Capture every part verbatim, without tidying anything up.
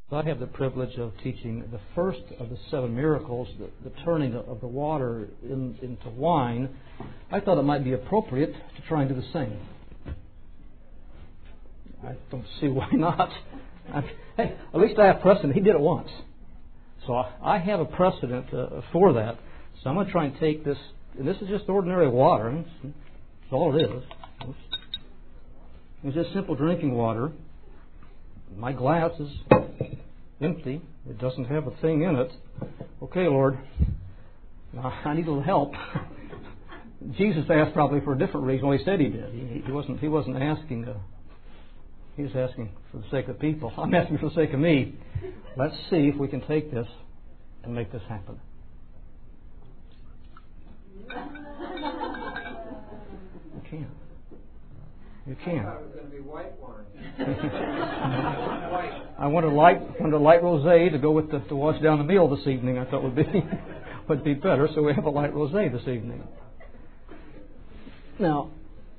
I have the privilege of teaching the first of the seven miracles, the, the turning of the water in, into wine. I thought it might be appropriate to try and do the same. I don't see why not. I, hey, at least I have precedent. He did it once. So I, I have a precedent uh, for that. So I'm going to try and take this, and this is just ordinary water. That's all it is. It's just simple drinking water. My glass is empty. It doesn't have a thing in it. Okay, Lord, I need a little help. Jesus asked probably for a different reason. Well, he said he did. He, he wasn't. He wasn't asking. Uh, he was asking for the sake of people. I'm asking for the sake of me. Let's see if we can take this and make this happen. You can. You can. I thought it was going to be white wine. I wanted a light, wanted a light rosé to go with the to wash down the meal this evening. I thought would be would be better, so we have a light rosé this evening. Now,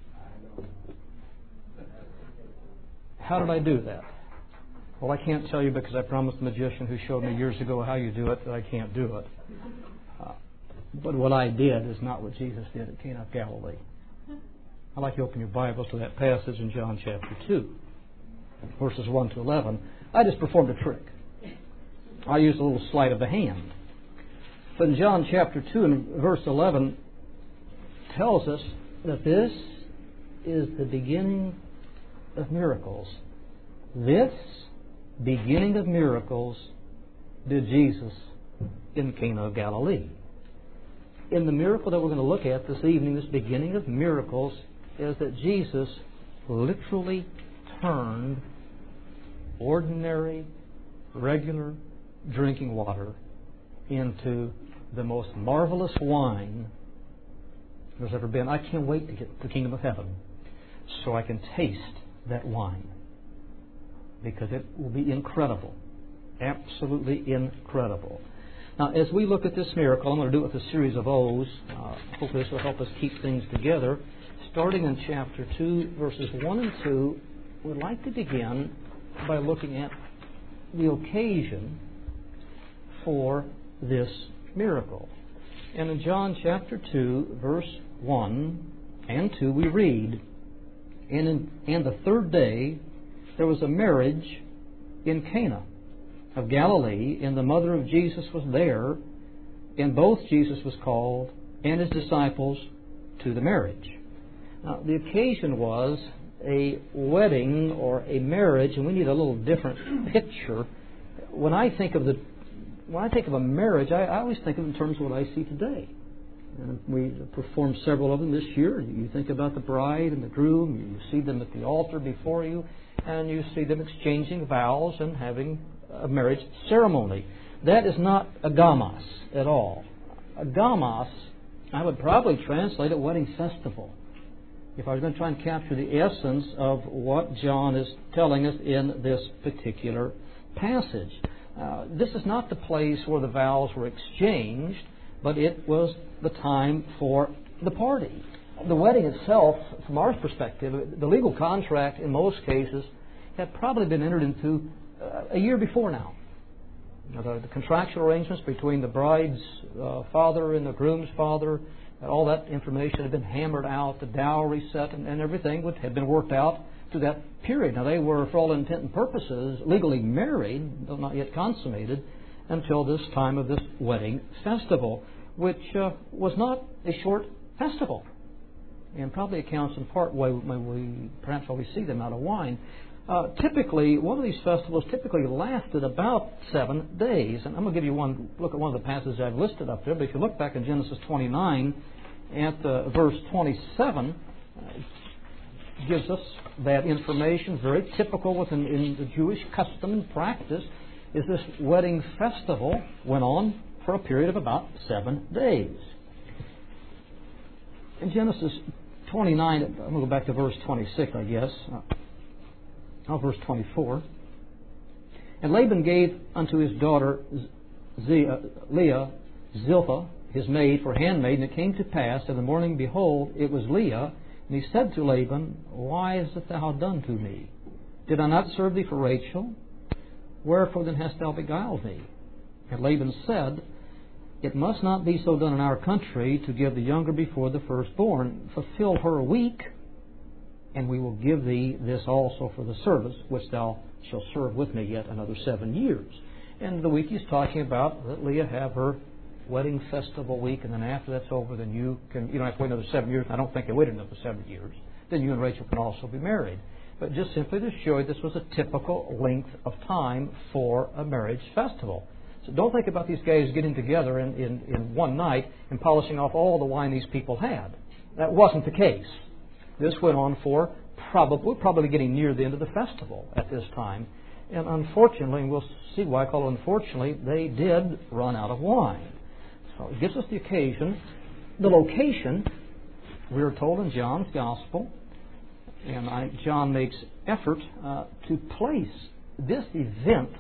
how did I do that? Well, I can't tell you because I promised the magician who showed me years ago how you do it that I can't do it. Uh, but what I did is not what Jesus did at Cana of Galilee. I'd like you to open your Bibles to that passage in John chapter two, verses one to eleven. I just performed a trick. I used a little sleight of the hand. But in John chapter two and verse eleven tells us that this is the beginning of miracles. This beginning of miracles did Jesus in Cana of Galilee. In the miracle that we're going to look at this evening, this beginning of miracles, is that Jesus literally turned ordinary, regular drinking water into the most marvelous wine there's ever been. I can't wait to get to the kingdom of heaven so I can taste that wine, because it will be incredible, absolutely incredible. Now, as we look at this miracle, I'm going to do it with a series of O's. Uh, hopefully this will help us keep things together. Starting in chapter two, verses one and two, we'd like to begin by looking at the occasion for this miracle. And in John chapter two, verse one and two, we read, And, in, and the third day there was a marriage in Cana of Galilee, and the mother of Jesus was there, and both Jesus was called and his disciples to the marriage. Now, the occasion was a wedding or a marriage, and we need a little different picture. When I think of the when I think of a marriage, I, I always think of it in terms of what I see today. And we performed several of them this year. You think about the bride and the groom. You see them at the altar before you, and you see them exchanging vows and having a marriage ceremony. That is not agamos at all. Agamos, I would probably translate it wedding festival, if I was going to try and capture the essence of what John is telling us in this particular passage. Uh, this is not the place where the vows were exchanged, but it was the time for the party. The wedding itself, from our perspective, the legal contract in most cases had probably been entered into uh, a year before now. You know, the, the contractual arrangements between the bride's uh, father and the groom's father, and all that information had been hammered out, the dowry set and, and everything would have been worked out to that period. Now, they were, for all intent and purposes, legally married, though not yet consummated, until this time of this wedding festival, which uh, was not a short festival, and probably accounts in part why we perhaps why we see them out of wine. Uh, typically, one of these festivals typically lasted about seven days, and I'm going to give you one look at one of the passages I've listed up there. But if you look back in Genesis twenty-nine at uh, verse twenty-seven, uh, gives us that information, very typical within in the Jewish custom and practice. Is this wedding festival went on for a period of about seven days. In Genesis twenty-nine, I'm going to go back to verse twenty-six, I guess. Now, verse twenty-four. And Laban gave unto his daughter Leah Zilpah, his maid, for handmaid. And it came to pass in the morning, behold, it was Leah. And he said to Laban, Why hast thou done to me? Did I not serve thee for Rachel? Wherefore then hast thou beguiled me? And Laban said, It must not be so done in our country to give the younger before the firstborn. Fulfill her week, and we will give thee this also for the service, which thou shalt serve with me yet another seven years. And the week he's talking about, let Leah have her wedding festival week, and then after that's over, then you can, you don't have to wait another seven years. I don't think they waited another seven years. Then you and Rachel can also be married. But just simply to show you this was a typical length of time for a marriage festival. So don't think about these guys getting together in, in, in one night and polishing off all the wine these people had. That wasn't the case. This went on for probably, we're probably getting near the end of the festival at this time. And unfortunately, and we'll see why I call it unfortunately, they did run out of wine. So it gives us the occasion. The location, we are told in John's Gospel, and I, John makes effort uh, to place this event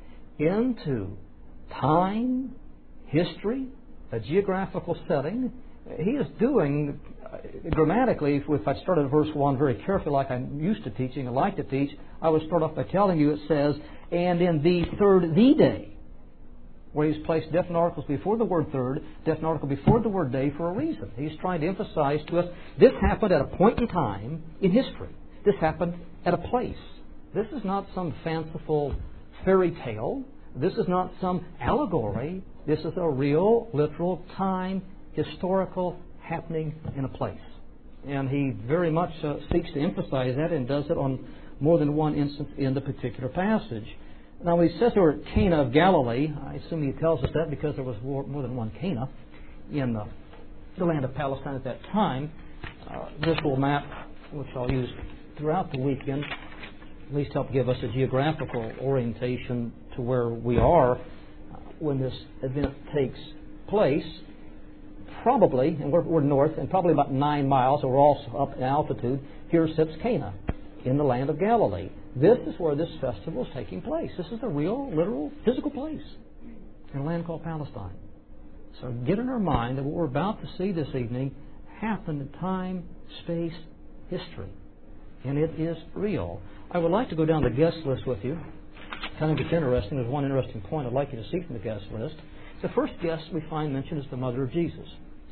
into time, history, a geographical setting. He is doing, uh, grammatically, if, if I started at verse one very carefully like I'm used to teaching, I like to teach, I would start off by telling you it says, and in the third the day, where he's placed definite articles before the word third, definite article before the word day for a reason. He's trying to emphasize to us, this happened at a point in time in history. This happened at a place. This is not some fanciful fairy tale. This is not some allegory. This is a real, literal time, historical happening in a place. And he very much uh, seeks to emphasize that and does it on more than one instance in the particular passage. Now, when he says there were Cana of Galilee, I assume he tells us that because there was more than one Cana in the, the land of Palestine at that time. Uh, this little map, which I'll use throughout the weekend, at least help give us a geographical orientation to where we are uh, when this event takes place. Probably, and we're, we're north, and probably about nine miles, so we're also up in altitude, here sits Cana in the land of Galilee. This is where this festival is taking place. This is a real, literal, physical place in a land called Palestine. So get in our mind that what we're about to see this evening happened in time, space, history. And it is real. I would like to go down the guest list with you. I think it's interesting. There's one interesting point I'd like you to see from the guest list. The first guest we find mentioned is the mother of Jesus.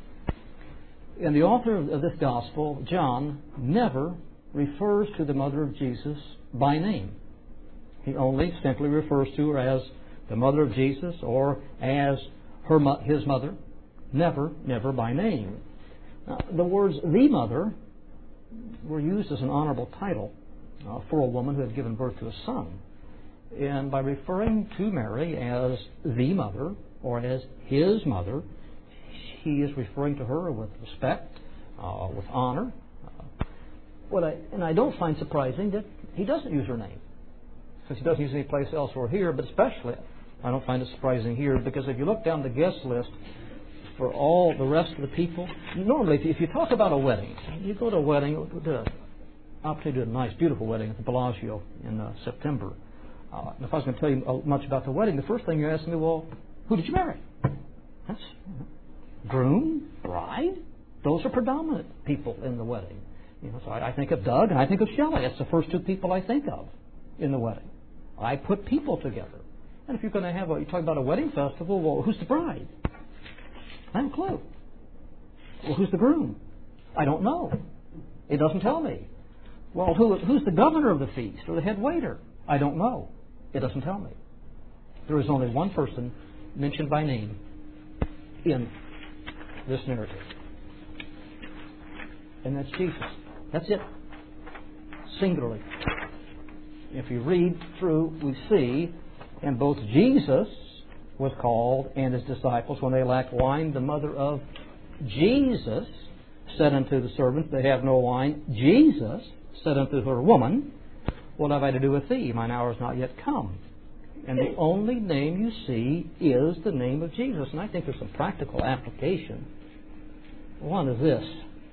And the author of this gospel, John, never refers to the mother of Jesus by name. He only simply refers to her as the mother of Jesus or as her his mother, never, never by name. Now, the words the mother were used as an honorable title uh, for a woman who had given birth to a son. And by referring to Mary as the mother or as his mother, he is referring to her with respect, uh, with honor. Uh, what I, and I don't find surprising that he doesn't use her name, since he doesn't use any place else or here, but especially I don't find it surprising here, because if you look down the guest list for all the rest of the people, normally if you talk about a wedding, you go to a wedding, the opportunity to do a nice, beautiful wedding at the Bellagio in uh, September. Uh, and if I was going to tell you much about the wedding, the first thing you ask me, well, who did you marry? That's you know, groom, bride. Those are predominant people in the wedding. You know, so I, I think of Doug and I think of Shelley. That's the first two people I think of in the wedding. I put people together. And if you're going to have a, you talk about a wedding festival, well, who's the bride? I have a clue. Well, who's the groom? I don't know. It doesn't tell me. Well, who, who's the governor of the feast or the head waiter? I don't know. It doesn't tell me. There is only one person mentioned by name in this narrative. And that's Jesus. That's it. Singularly. If you read through, we see, and both Jesus was called and his disciples, when they lacked wine, the mother of Jesus said unto the servants, they have no wine. Jesus said unto her, woman, what have I to do with thee? Mine hour is not yet come. And the only name you see is the name of Jesus. And I think there's some practical application. One is this.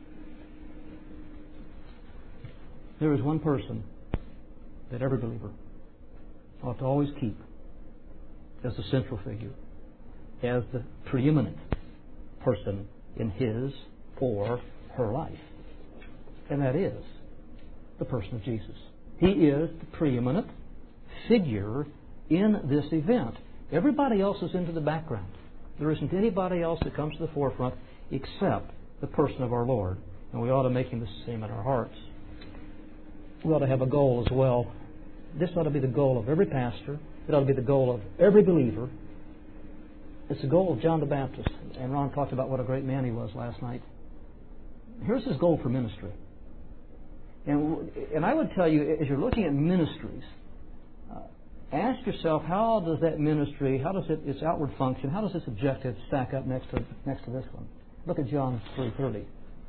There is one person that every believer ought to always keep as the central figure, as the preeminent person in his or her life. And that is the person of Jesus. He is the preeminent figure in this event. Everybody else is into the background. There isn't anybody else that comes to the forefront except the person of our Lord. And we ought to make Him the same in our hearts. We ought to have a goal as well. This ought to be the goal of every pastor. It ought to be the goal of every believer. It's the goal of John the Baptist. And Ron talked about what a great man he was last night. Here's his goal for ministry. And, and I would tell you, as you're looking at ministries, uh, ask yourself, how does that ministry, how does it, its outward function, how does its objective stack up next to next to this one? Look at John three thirty.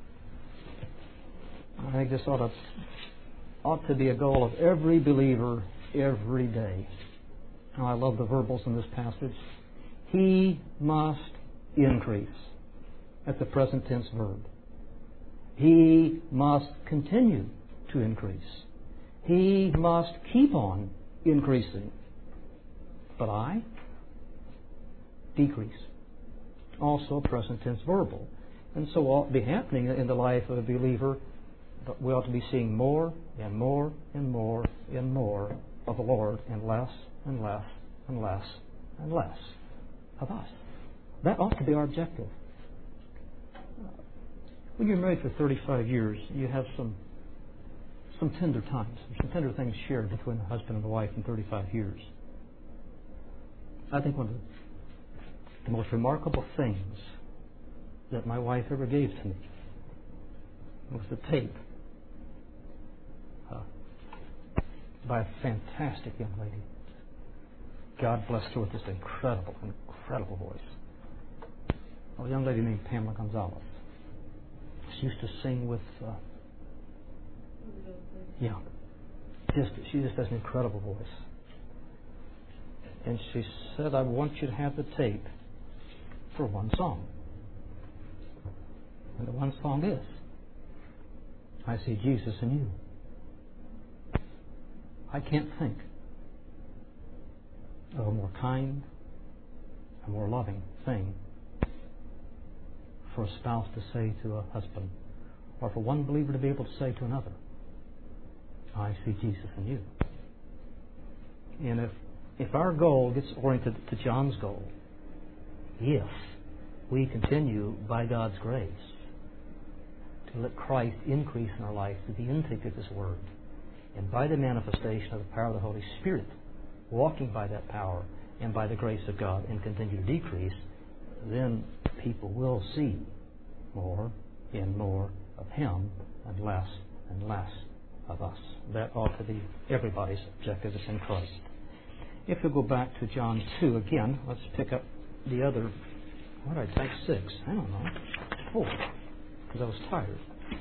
I think this ought to, ought to be a goal of every believer every day. Now, I love the verbals in this passage. He must increase. That's the present tense verb. He must continue to increase. He must keep on increasing. But I decrease. Also present tense verbal. And so what ought to be happening in the life of a believer, but we ought to be seeing more and more and more and more of the Lord, and less and less and less and less of us. That ought to be our objective. When you're married for thirty-five years, you have some some tender times, some tender things shared between the husband and the wife in thirty-five years. I think one of the most remarkable things that my wife ever gave to me was the tape uh, by a fantastic young lady. God blessed her with this incredible, incredible voice. A young lady named Pamela Gonzalez. She used to sing with, uh, yeah, just she just has an incredible voice. And she said, I want you to have the tape for one song. And the one song is, I see Jesus in you. I can't think of a more kind, a more loving thing for a spouse to say to a husband, or for one believer to be able to say to another, I see Jesus in you. And if if our goal gets oriented to John's goal, if we continue by God's grace to let Christ increase in our life through the intake of His Word, and by the manifestation of the power of the Holy Spirit, walking by that power and by the grace of God, and continue to decrease, then people will see more and more of Him and less and less of us. That ought to be everybody's objective in Christ. If we go back to John two again, let's pick up the other, what did I type? Six? I don't know. Four. Because I was tired.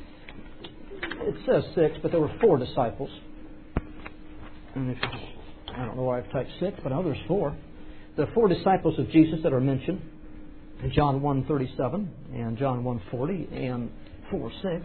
It says six, but there were four disciples. And if, I don't know why I've typed six, but I know there's four. The four disciples of Jesus that are mentioned, John one thirty-seven and John one forty and four six,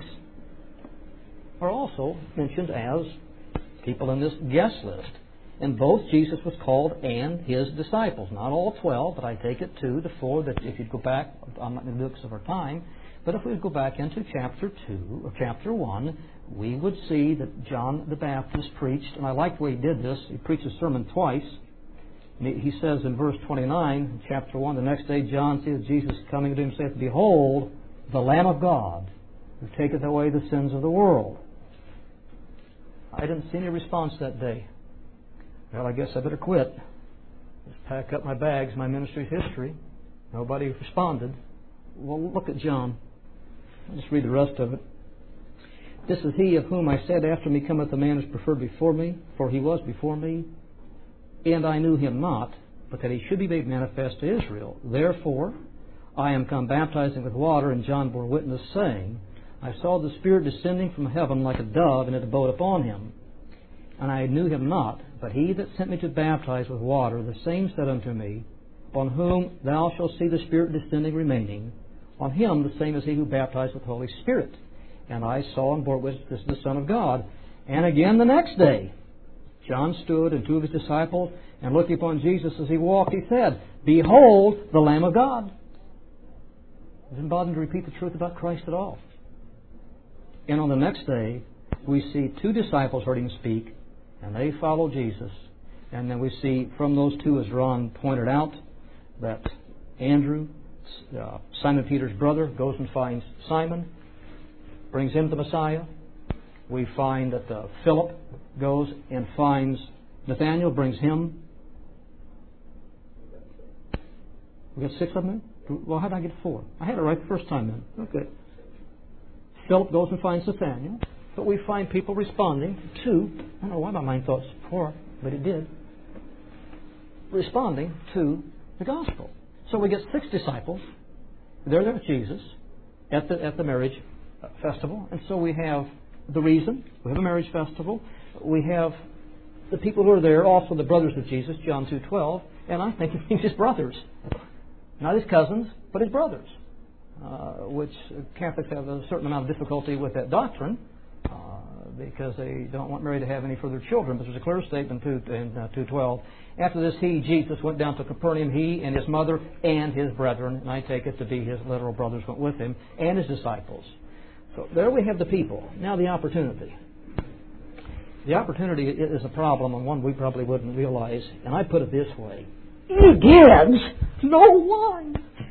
are also mentioned as people in this guest list. And both Jesus was called and His disciples. Not all twelve, but I take it two, the four that if you'd go back, I'm not going to do it because of our time, but if we would go back into chapter two, or chapter one, we would see that John the Baptist preached, and I like the way he did this. He preached a sermon twice. And he says in verse twenty-nine, chapter one, the next day John seeth Jesus coming to him, saith, Behold, the Lamb of God, who taketh away the sins of the world. I didn't see any response that day. Well, I guess I better quit. Just pack up my bags, my ministry's history. Nobody responded. Well, look at John. I'll just read the rest of it. This is he of whom I said, After me cometh a man who is preferred before me, for he was before me, and I knew him not, but that he should be made manifest to Israel. Therefore, I am come baptizing with water, and John bore witness, saying, I saw the Spirit descending from heaven like a dove, and it abode upon him. And I knew him not, but he that sent me to baptize with water, the same said unto me, On whom thou shalt see the Spirit descending remaining, on him the same is he who baptized with the Holy Spirit. And I saw and bore witness, this is the Son of God. And again the next day, John stood, and two of his disciples, and looking upon Jesus as he walked, he said, Behold, the Lamb of God. He didn't bother to repeat the truth about Christ at all. And on the next day, we see two disciples heard him speak, and they followed Jesus. And then we see from those two, as Ron pointed out, that Andrew, uh, Simon Peter's brother, goes and finds Simon, brings him the Messiah. We find that uh, Philip goes and finds Nathanael, brings him. We got six of them in? Well, how did I get four? I had it right the first time then. Okay. Philip goes and finds Nathanael. But we find people responding to, I don't know why my mind thought four, but it did, responding to the gospel. So we get six disciples. They're there with Jesus at the, at the marriage festival. And so we have the reason. We have a marriage festival. We have the people who are there, also the brothers of Jesus, John two twelve. And I think he means his brothers. Not his cousins, but his brothers. Uh, which Catholics have a certain amount of difficulty with that doctrine. Uh, because they don't want Mary to have any further children. But there's a clear statement in uh, two twelve. After this, he, Jesus, went down to Capernaum, he and his mother and his brethren, and I take it to be his literal brothers went with him, and his disciples. So there we have the people. Now the opportunity. The opportunity is a problem, and one we probably wouldn't realize, and I put it this way. He gives no wine.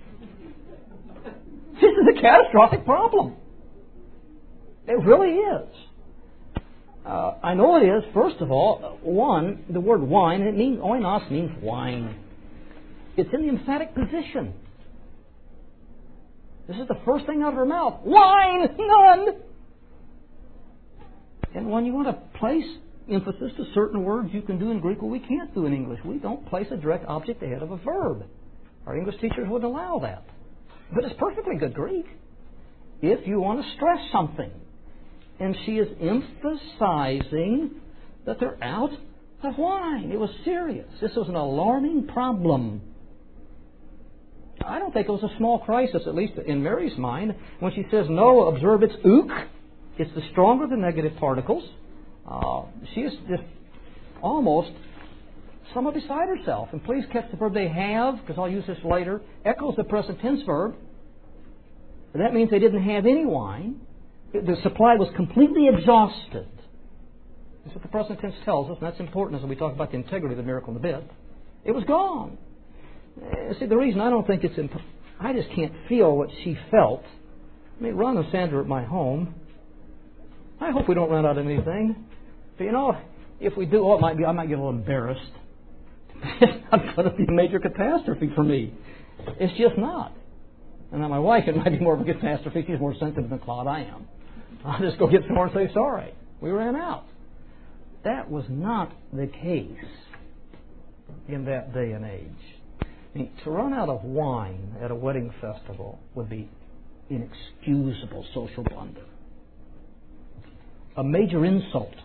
This is a catastrophic problem. It really is. Uh, I know it is. First of all, one, the word wine, it means oinos means wine. It's in the emphatic position. This is the first thing out of her mouth. Wine, none. And when you want to place emphasis to certain words you can do in Greek, well, we can't do in English. We don't place a direct object ahead of a verb. Our English teachers wouldn't allow that. But it's perfectly good Greek if you want to stress something. And she is emphasizing that they're out of wine. It was serious. This was an alarming problem. I don't think it was a small crisis, at least in Mary's mind. When she says no, observe it's ook. It's the stronger of the negative particles. Uh, she is just almost somewhat beside herself. And please catch the verb they have, because I'll use this later, echoes the present tense verb. That means they didn't have any wine. The supply was completely exhausted. That's what the present tense tells us, and that's important as we talk about the integrity of the miracle in a bit. It was gone. Uh, see, the reason I don't think it's... Imp- I just can't feel what she felt. I mean, Ron and Sandra at my home. I hope we don't run out of anything. But, you know, if we do, oh, it might be, I might get a little embarrassed. It's not going to be a major catastrophe for me. It's just not. And now my wife, it might be more of a catastrophe. She's more sensitive than Claude I am. I'll just go get some more and say sorry. We ran out. That was not the case in that day and age. I mean, to run out of wine at a wedding festival would be inexcusable social blunder. A major insult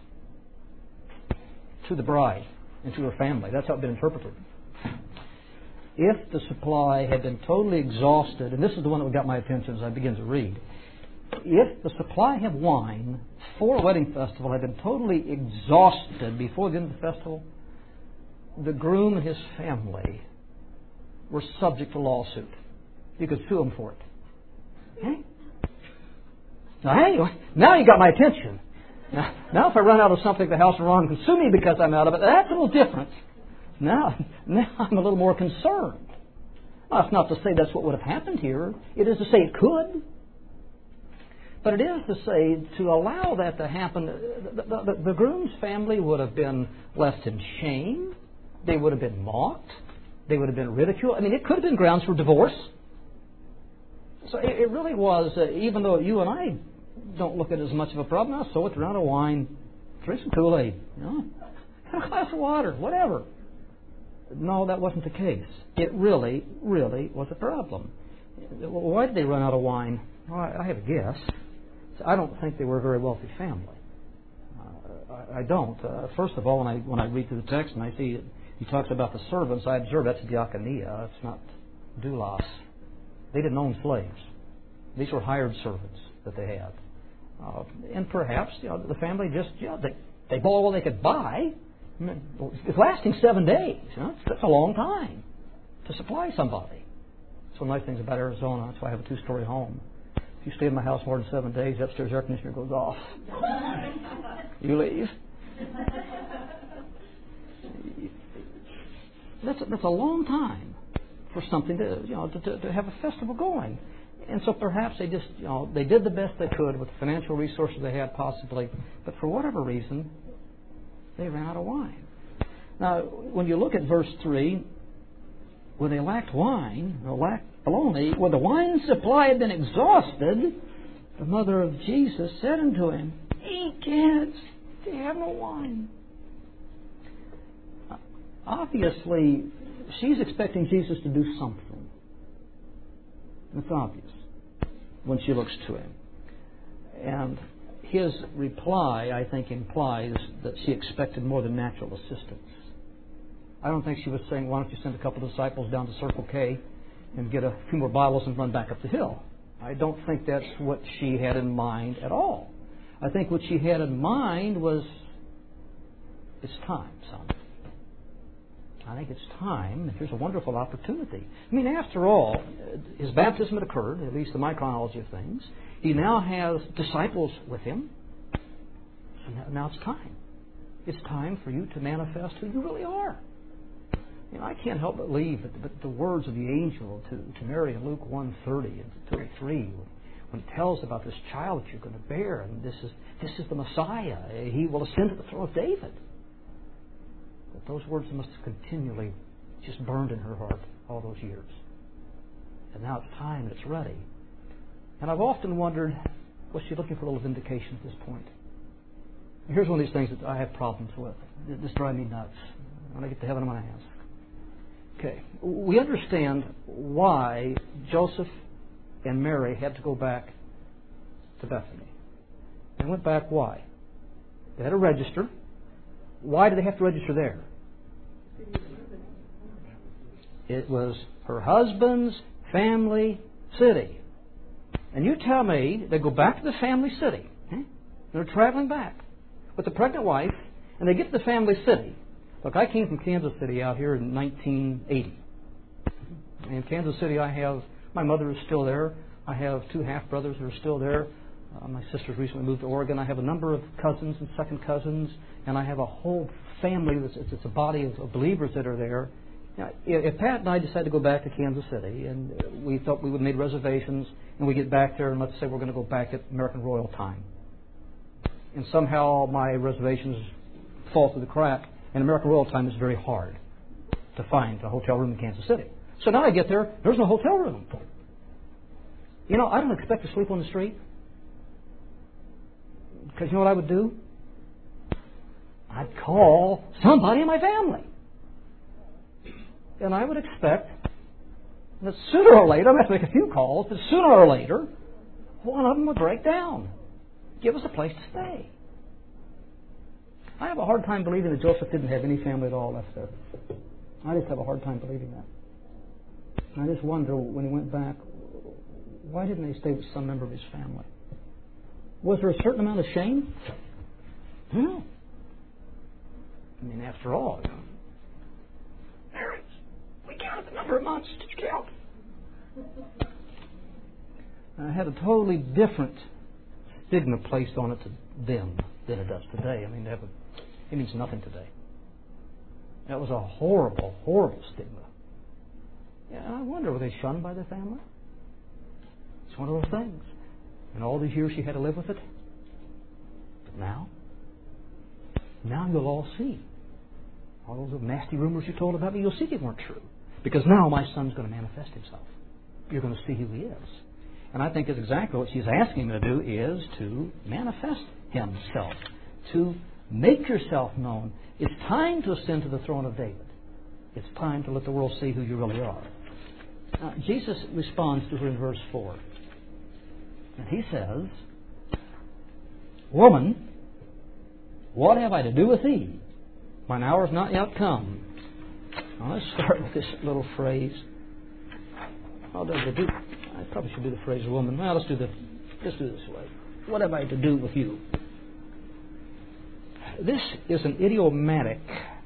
to the bride and to her family. That's how it's been interpreted. If the supply had been totally exhausted, and this is the one that got my attention as I begin to read, if the supply of wine for a wedding festival had been totally exhausted before the end of the festival, the groom and his family were subject to lawsuit. You could sue them for it. Okay? Now, anyway, now you got my attention. Now, now if I run out of something, the house of Ron can sue me because I'm out of it. That's a little different. Now, now I'm a little more concerned. Well, that's not to say that's what would have happened here. It is to say it could. But it is to say, to allow that to happen, the, the, the, the groom's family would have been left in shame. They would have been mocked. They would have been ridiculed. I mean, it could have been grounds for divorce. So it, it really was, uh, even though you and I don't look at it as much of a problem, now, so it's around a wine, drink some Kool-Aid, you know, have a glass of water, whatever. No, that wasn't the case. It really, really was a problem. Why did they run out of wine? Well, I have a guess. I don't think they were a very wealthy family. Uh, I, I don't. Uh, first of all, when I when I read through the text and I see it, he talks about the servants, I observe that's diakonia. It's not doulos. They didn't own slaves. These were hired servants that they had. Uh, and perhaps you know, the family just, you know, they, they bought all they could buy. I mean, it's lasting seven days. You know? That's a long time to supply somebody. That's one of the nice things about Arizona. That's why I have a two-story home. If you stay in my house more than seven days, the upstairs air conditioner goes off. You leave. That's a, that's a long time for something to, you know, to, to, to have a festival going. And so perhaps they just, you know, they did the best they could with the financial resources they had possibly, but for whatever reason, they ran out of wine. Now, when you look at verse three, when they lacked wine, or lacked bologna, when the wine supply had been exhausted, the mother of Jesus said unto him, He kids, they have no wine. Obviously, she's expecting Jesus to do something. It's obvious when she looks to him. And his reply, I think, implies that she expected more than natural assistance. I don't think she was saying, why don't you send a couple of disciples down to Circle K and get a few more bottles and run back up the hill. I don't think that's what she had in mind at all. I think what she had in mind was, it's time, son. I think it's time. Here's a wonderful opportunity. I mean, after all, his baptism had occurred, at least in my chronology of things. He now has disciples with him. So now, now it's time. It's time for you to manifest who you really are. You know, I can't help but believe that the, the words of the angel to, to Mary in Luke one thirty and thirty-three, when it tells about this child that you're going to bear, and this is this is the Messiah. He will ascend to the throne of David. But those words must have continually just burned in her heart all those years. And now it's time and it's ready. And I've often wondered, was she looking for a little vindication at this point? Here's one of these things that I have problems with. This drives me nuts. When I get to heaven, I'm going to ask. Okay, we understand why Joseph and Mary had to go back to Bethany. They went back, why? They had to register. Why did they have to register there? It was her husband's family city. And you tell me they go back to the family city. Okay? They're traveling back with the pregnant wife, and they get to the family city. Look, I came from Kansas City out here in nineteen eighty. In Kansas City, I have, my mother is still there. I have two half-brothers that are still there. Uh, my sister's recently moved to Oregon. I have a number of cousins and second cousins, and I have a whole family. That's, it's, it's a body of, of believers that are there. Now, if Pat and I decide to go back to Kansas City, and we thought we would make reservations, and we get back there, and let's say we're going to go back at American Royal time, and somehow my reservations fall through the crack, and American Royal time is very hard to find a hotel room in Kansas City. So now I get there, there's no hotel room. You know, I don't expect to sleep on the street. Because you know what I would do? I'd call somebody in my family. And I would expect that sooner or later, I'm going to have to make a few calls, but sooner or later, one of them would break down. Give us a place to stay. I have a hard time believing that Joseph didn't have any family at all left there. I just have a hard time believing that. And I just wonder, when he went back, why didn't he stay with some member of his family? Was there a certain amount of shame? No. I mean, after all, you know, marriage. We counted the number of months. Did you count? I had a totally different stigma placed on it to them than it does today. I mean, they have a, it means nothing today. That was a horrible, horrible stigma. Yeah, I wonder, were they shunned by their family? It's one of those things. And all these years she had to live with it. But now, now you'll all see. All those nasty rumors you told about me, you'll see they weren't true. Because now my son's going to manifest himself. You're going to see who he is. And I think that's exactly what she's asking him to do, is to manifest himself. To make yourself known. It's time to ascend to the throne of David. It's time to let the world see who you really are. Now, Jesus responds to her in verse four. And he says, Woman, what have I to do with thee? Mine hour is not yet come. Now, let's start with this little phrase. How does it do? I probably should do the phrase woman. Well, let's do the let's do it this way. What have I to do with you? This is an idiomatic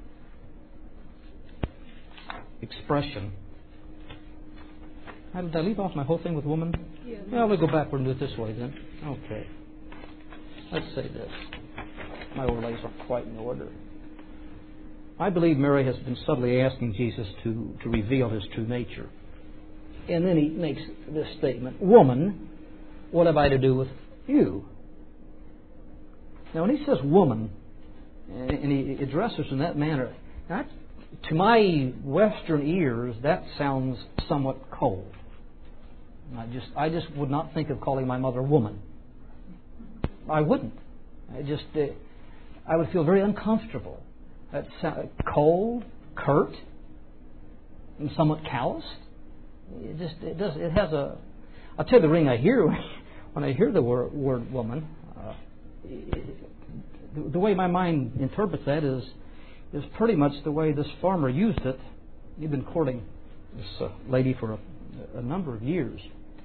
expression. How did I leave off my whole thing with woman? Yeah. Well, we'll go backward and do it this way then. Okay. Let's say this. My overlays aren't quite in order. I believe Mary has been subtly asking Jesus to, to reveal His true nature. And then He makes this statement, "Woman, what have I to do with you?" Now, when He says woman, and He addresses in that manner, that, to my Western ears, that sounds somewhat cold. I just, I just would not think of calling my mother woman. I wouldn't. I just, uh, I would feel very uncomfortable. That's uh, cold, curt, and somewhat calloused. It just, it does, it has a. I'll tell you the ring I hear when I hear the word, word woman. Uh, it, the, the way my mind interprets that is, is pretty much the way this farmer used it. He'd been courting this uh, lady for a, a number of years.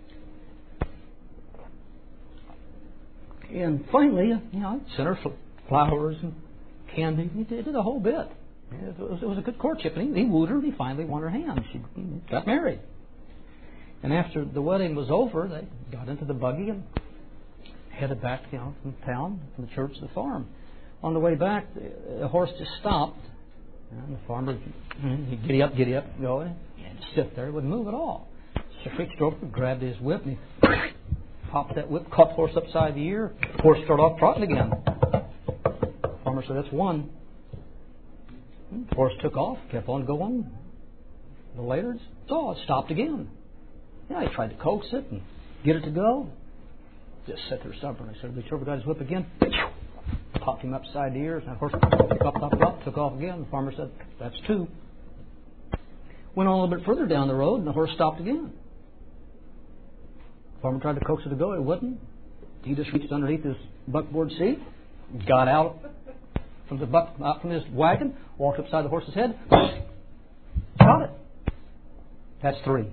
And finally, you know, sent her flowers and candy. He did a whole bit. It was, it was a good courtship. And he, he wooed her, and he finally won her hand. She got married. And after the wedding was over, they got into the buggy and headed back, you know, from town, from the church to the farm. On the way back, the, the horse just stopped. And the farmer, he'd giddy up, giddy up, go, and just sit there. He wouldn't move at all. So he reached over, grabbed his whip, and he popped that whip, caught the horse upside the ear. The horse started off trotting again. The farmer said, "That's one." The horse took off, kept on going. A little later, it saw it stopped again. Yeah, he tried to coax it and get it to go. Just sat there stubbornly. So he got his whip again, popped him upside the ears, and the horse took off, took off, took off again. The farmer said, "That's two." Went on a little bit further down the road, and the horse stopped again. The farmer tried to coax it to go. It wouldn't. He just reached underneath his buckboard seat, got out from the buck, out from his wagon, walked upside the horse's head, shot it. That's three.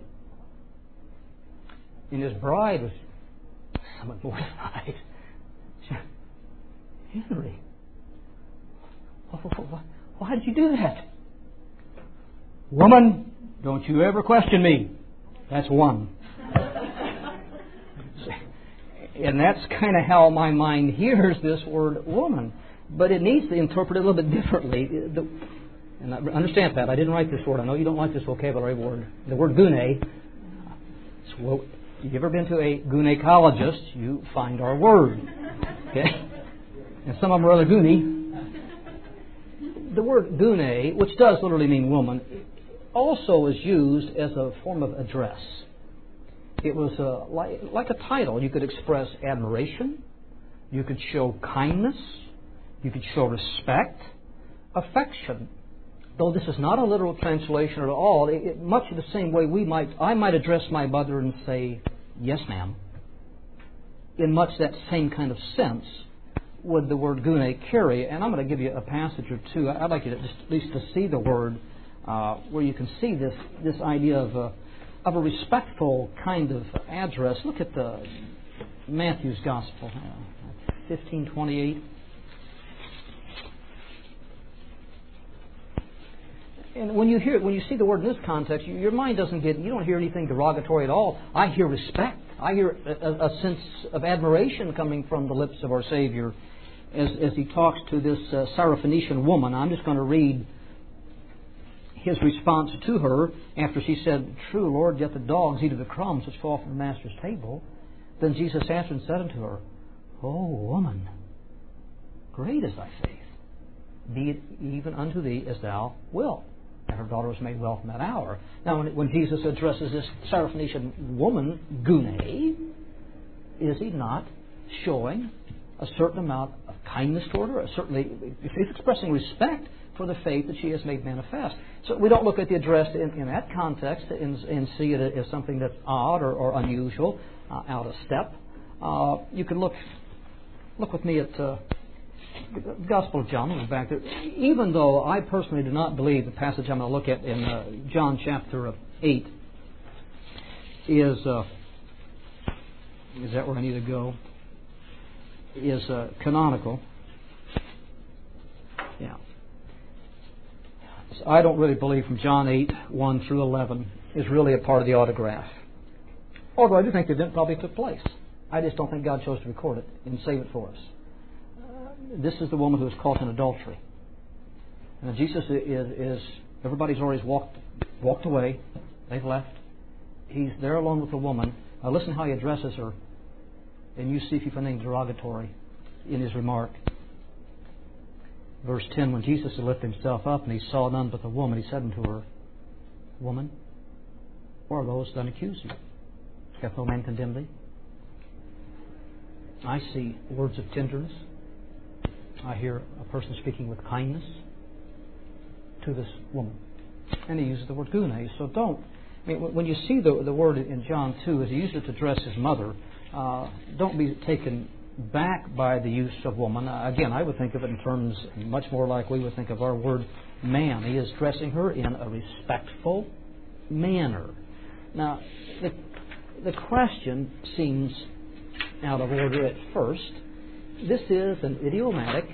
And his bride was somewhat mortified. "Henry, why did you do that?" "Woman, don't you ever question me. That's one." And that's kind of how my mind hears this word woman. But it needs to interpret it a little bit differently. The, and I understand that. I didn't write this word. I know you don't like this vocabulary word. The word gune. So, if you've ever been to a gynecologist, you find our word. Okay? And some of them are rather goony. The word gune, which does literally mean woman, also is used as a form of address. It was a, like, like a title. You could express admiration. You could show kindness. You could show respect, affection. Though this is not a literal translation at all, it, it, much the same way we might, I might address my mother and say, "Yes, ma'am." In much that same kind of sense would the word gune carry. And I'm going to give you a passage or two. I'd like you to just at least to see the word uh, where you can see this this idea of a, of a respectful kind of address. Look at the Matthew's Gospel, uh, fifteen twenty-eight. And when you hear, when you see the word in this context, your mind doesn't get, you don't hear anything derogatory at all. I hear respect. I hear a, a sense of admiration coming from the lips of our Savior as, as He talks to this uh, Syrophoenician woman. I'm just going to read His response to her after she said, "True, Lord, yet the dogs eat of the crumbs which fall from the Master's table." Then Jesus answered and said unto her, "O woman, great is thy faith. Be it even unto thee as thou wilt." And her daughter was made well from that hour. Now, when, when Jesus addresses this Syrophoenician woman, gune, is He not showing a certain amount of kindness toward her? Certainly, He's expressing respect for the faith that she has made manifest. So we don't look at the address in, in that context and, and see it as something that's odd or, or unusual, uh, out of step. Uh, you can look look with me at Uh, the Gospel of John, we'll back there. Even though I personally do not believe the passage I'm going to look at in uh, John chapter eight is, uh, is that where I need to go, is uh, canonical. Yeah. So I don't really believe from John eight, one through eleven is really a part of the autograph. Although I do think the event probably took place. I just don't think God chose to record it and save it for us. This is the woman who was caught in adultery. Now, Jesus is, is everybody's already walked walked away. They've left. He's there alone with the woman. Now listen how he addresses her. And you see if you find anything derogatory in his remark. Verse ten, when Jesus had lifted himself up and he saw none but the woman, he said unto her, Woman, where are those that accuse you? Hath no man condemned thee? I see words of tenderness. I hear a person speaking with kindness to this woman. And he uses the word gune. So don't, I mean, when you see the, the word in John two, as he used it to address his mother, uh, don't be taken back by the use of woman. Uh, again, I would think of it in terms much more like we would think of our word man. He is dressing her in a respectful manner. Now, the, the question seems out of order at first. This is an idiomatic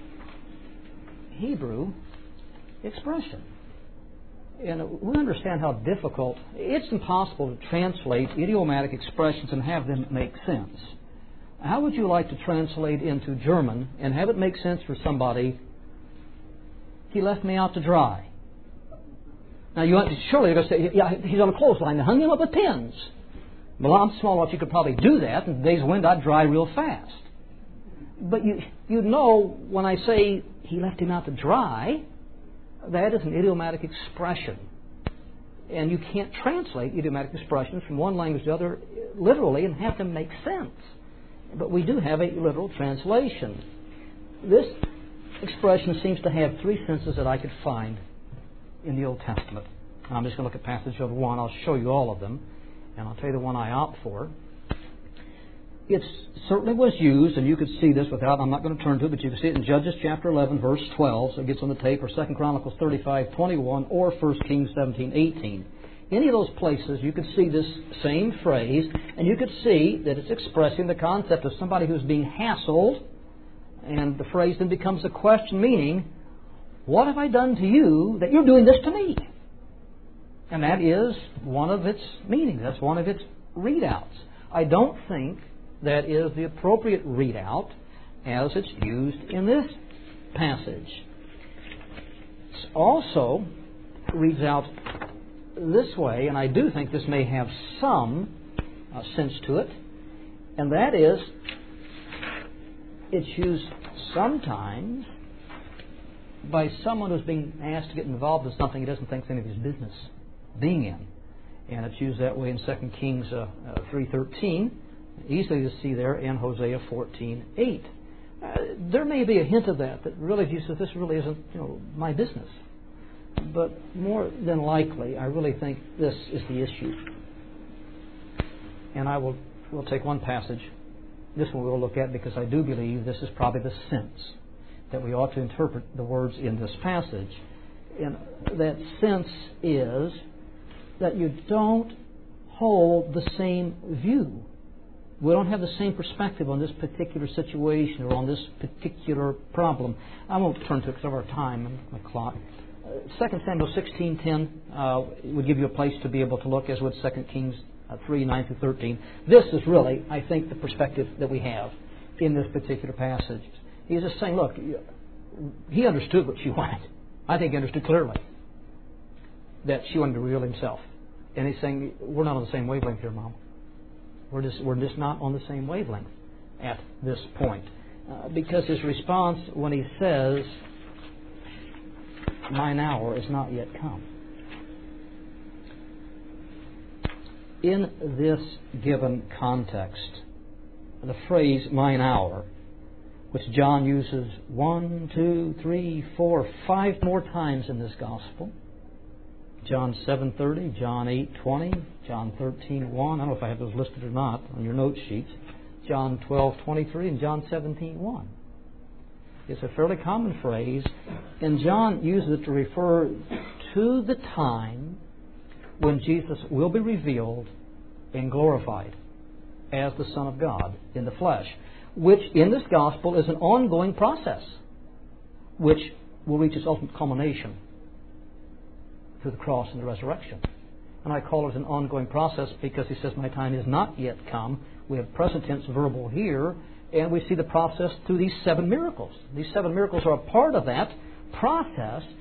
Hebrew expression. And we understand how difficult, it's impossible to translate idiomatic expressions and have them make sense. How would you like to translate into German and have it make sense for somebody? He left me out to dry. Now, you surely you're going to say, yeah, he's on a clothesline. They hung him up with pins. Well, I'm small enough you could probably do that. In today's wind, I'd dry real fast. But you you know when I say he left him out to dry, that is an idiomatic expression. And you can't translate idiomatic expressions from one language to the other literally and have them make sense. But we do have a literal translation. This expression seems to have three senses that I could find in the Old Testament. And I'm just going to look at passage of one. I'll show you all of them. And I'll tell you the one I opt for. It certainly was used, and you could see this without, I'm not going to turn to it, but you can see it in Judges chapter eleven, verse twelve, so it gets on the tape, or Second Chronicles thirty-five, twenty-one, or First Kings seventeen, eighteen. Any of those places, you could see this same phrase, and you could see that it's expressing the concept of somebody who's being hassled, and the phrase then becomes a question, meaning, what have I done to you that you're doing this to me? And that is one of its meanings. That's one of its readouts. I don't think that is the appropriate readout as it's used in this passage. It also reads out this way, and I do think this may have some uh, sense to it, and that is it's used sometimes by someone who's being asked to get involved in something he doesn't think is any of his business being in. And it's used that way in Second Kings uh, uh, three thirteen. Easily to see there in Hosea fourteen eight. Uh, there may be a hint of that, that really Jesus says, this really isn't, you know, my business. But more than likely, I really think this is the issue. And I will we'll take one passage. This one we'll look at because I do believe this is probably the sense that we ought to interpret the words in this passage. And that sense is that you don't hold the same view. We don't have the same perspective on this particular situation or on this particular problem. I won't turn to it because of our time and my clock. Uh, Second Samuel sixteen ten uh, would give you a place to be able to look, as would Second Kings uh, three nine through thirteen. This is really, I think, the perspective that we have in this particular passage. He's just saying, look, he understood what she wanted. I think he understood clearly that she wanted to reveal himself. And he's saying, we're not on the same wavelength here, Mom. We're just, we're just not on the same wavelength at this point. Uh, because his response when he says, mine hour is not yet come. In this given context, the phrase mine hour, which John uses one, two, three, four, five more times in this gospel, John seven thirty, John eight twenty, John thirteen one. I don't know if I have those listed or not on your note sheets. John twelve twenty-three and John seventeen one. It's a fairly common phrase, and John uses it to refer to the time when Jesus will be revealed and glorified as the Son of God in the flesh, which in this gospel is an ongoing process, which will reach its ultimate culmination through the cross and the resurrection. And I call it an ongoing process because he says, my time is not yet come. We have present tense verbal here, and we see the process through these seven miracles. These seven miracles are a part of that process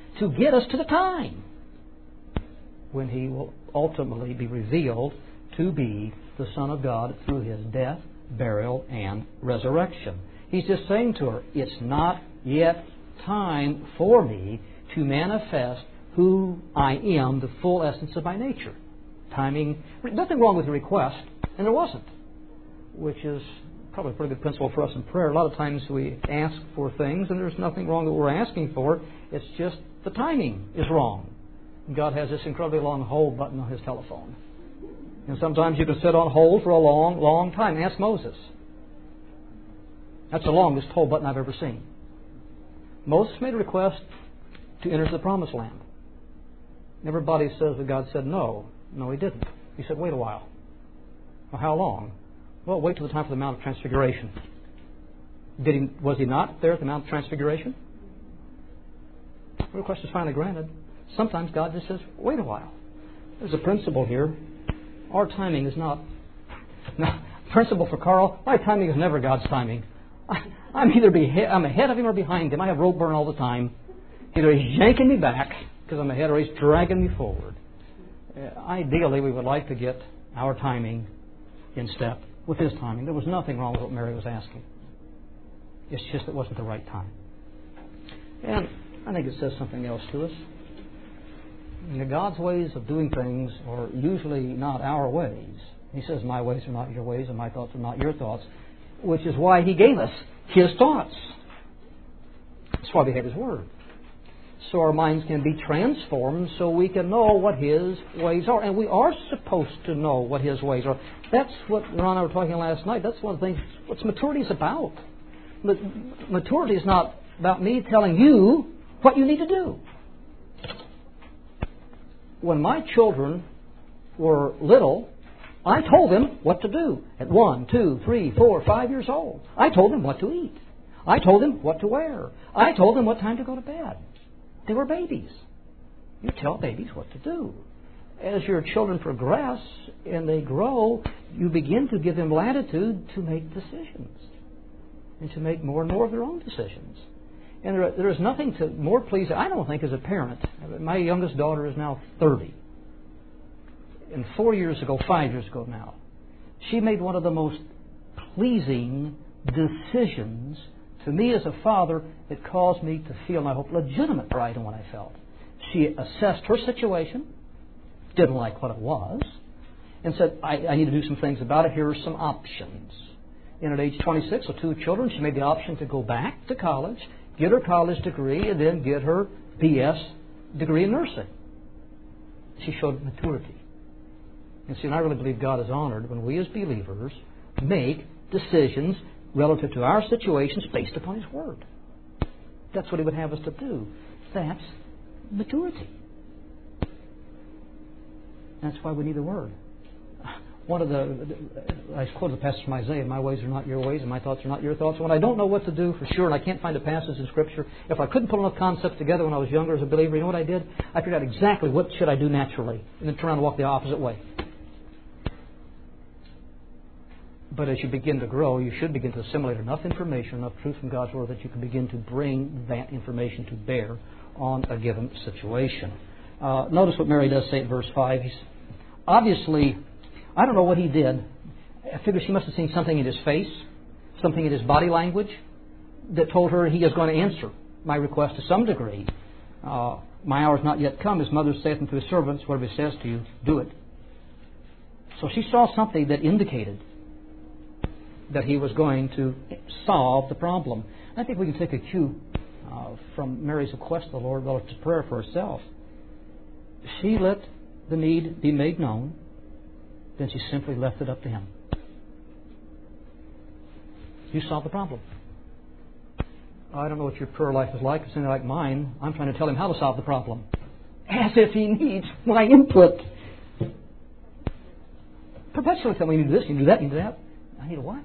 to get us to the time when He will ultimately be revealed to be the Son of God through His death, burial, and resurrection. He's just saying to her, it's not yet time for me to manifest who I am, the full essence of my nature. Timing, nothing wrong with the request, and there wasn't, which is probably a pretty good principle for us in prayer. A lot of times we ask for things, and there's nothing wrong that we're asking for. It's just the timing is wrong. God has this incredibly long hold button on His telephone. And sometimes you can sit on hold for a long, long time. Ask Moses. That's the longest hold button I've ever seen. Moses made a request to enter the promised land. Everybody says that God said no. No, He didn't. He said, wait a while. Well, how long? Well, wait till the time for the Mount of Transfiguration. Did he, was He not there at the Mount of Transfiguration? The request is finally granted. Sometimes God just says, wait a while. There's a principle here. Our timing is not... Now, principle for Carl, my timing is never God's timing. I, I'm either be, I'm ahead of Him or behind Him. I have rope burn all the time. Either He's yanking me back because I'm ahead or He's dragging me forward. Uh, ideally, we would like to get our timing in step with His timing. There was nothing wrong with what Mary was asking. It's just it wasn't the right time. And I think it says something else to us. You know, God's ways of doing things are usually not our ways. He says, my ways are not your ways and my thoughts are not your thoughts, which is why He gave us His thoughts. That's why we have His Word. So our minds can be transformed so we can know what His ways are. And we are supposed to know what His ways are. That's what Ron and I were talking last night. That's one of the things, what maturity is about. Maturity is not about me telling you what you need to do. When my children were little, I told them what to do at one, two, three, four, five years old. I told them what to eat. I told them what to wear. I told them what time to go to bed. They were babies. You tell babies what to do. As your children progress and they grow, you begin to give them latitude to make decisions and to make more and more of their own decisions. And there, there is nothing to more please, I don't think, as a parent. My youngest daughter is now thirty. And four years ago, five years ago now, she made one of the most pleasing decisions to me as a father that caused me to feel, and I hope, legitimate pride in what I felt. She assessed her situation, didn't like what it was, and said, I, I need to do some things about it. Here are some options. And at age twenty-six, with two children, she made the option to go back to college, get her college degree, and then get her B S degree in nursing. She showed maturity. And see, and I really believe God is honored when we as believers make decisions relative to our situations based upon His Word. That's what He would have us to do. That's maturity. That's why we need the Word. One of the, I quoted the passage from Isaiah, my ways are not your ways and my thoughts are not your thoughts. When I don't know what to do for sure and I can't find a passage in Scripture, if I couldn't put enough concepts together when I was younger as a believer, you know what I did? I figured out exactly what should I do naturally and then turn around and walk the opposite way. But as you begin to grow, you should begin to assimilate enough information, enough truth from God's Word that you can begin to bring that information to bear on a given situation. Uh, notice what Mary does say at verse five. He's, obviously, I don't know what he did. I figure she must have seen something in his face, something in his body language that told her he is going to answer my request to some degree. Uh, my hour is not yet come. His mother saith unto his servants, whatever he says to you, do it. So she saw something that indicated that he was going to solve the problem. I think we can take a cue uh, from Mary's request to the Lord relative to prayer for herself. She let the need be made known, then she simply left it up to Him. You solve the problem. I don't know what your prayer life is like. It's something like mine. I'm trying to tell Him how to solve the problem. As if He needs my input. Perpetually tell me, you need to do this, you need to do that, you need to do that. I need a what?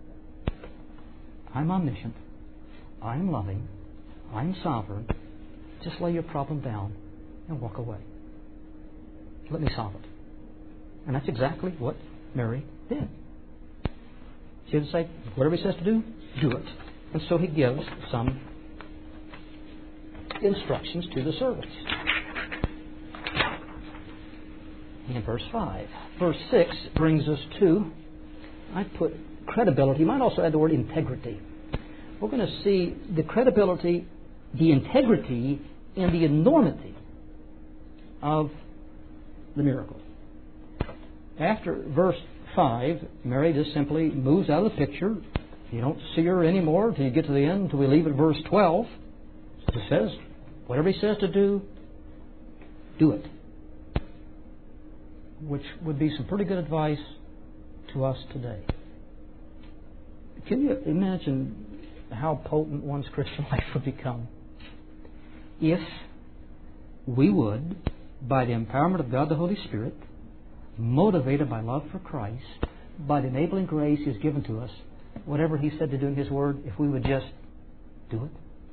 I'm omniscient. I'm loving. I'm sovereign. Just lay your problem down and walk away. Let me solve it. And that's exactly what Mary did. She didn't say, whatever He says to do, do it. And so He gives some instructions to the servants. In verse five. Verse six brings us to, I put credibility. You might also add the word integrity. We're going to see the credibility, the integrity, and the enormity of the miracle. After verse five, Mary just simply moves out of the picture. You don't see her anymore until you get to the end, until we leave at verse twelve. It says, whatever He says to do, do it. Which would be some pretty good advice to us today. Can you imagine how potent one's Christian life would become if we would, by the empowerment of God the Holy Spirit, motivated by love for Christ, by the enabling grace He has given to us, whatever He said to do in His Word, if we would just do it?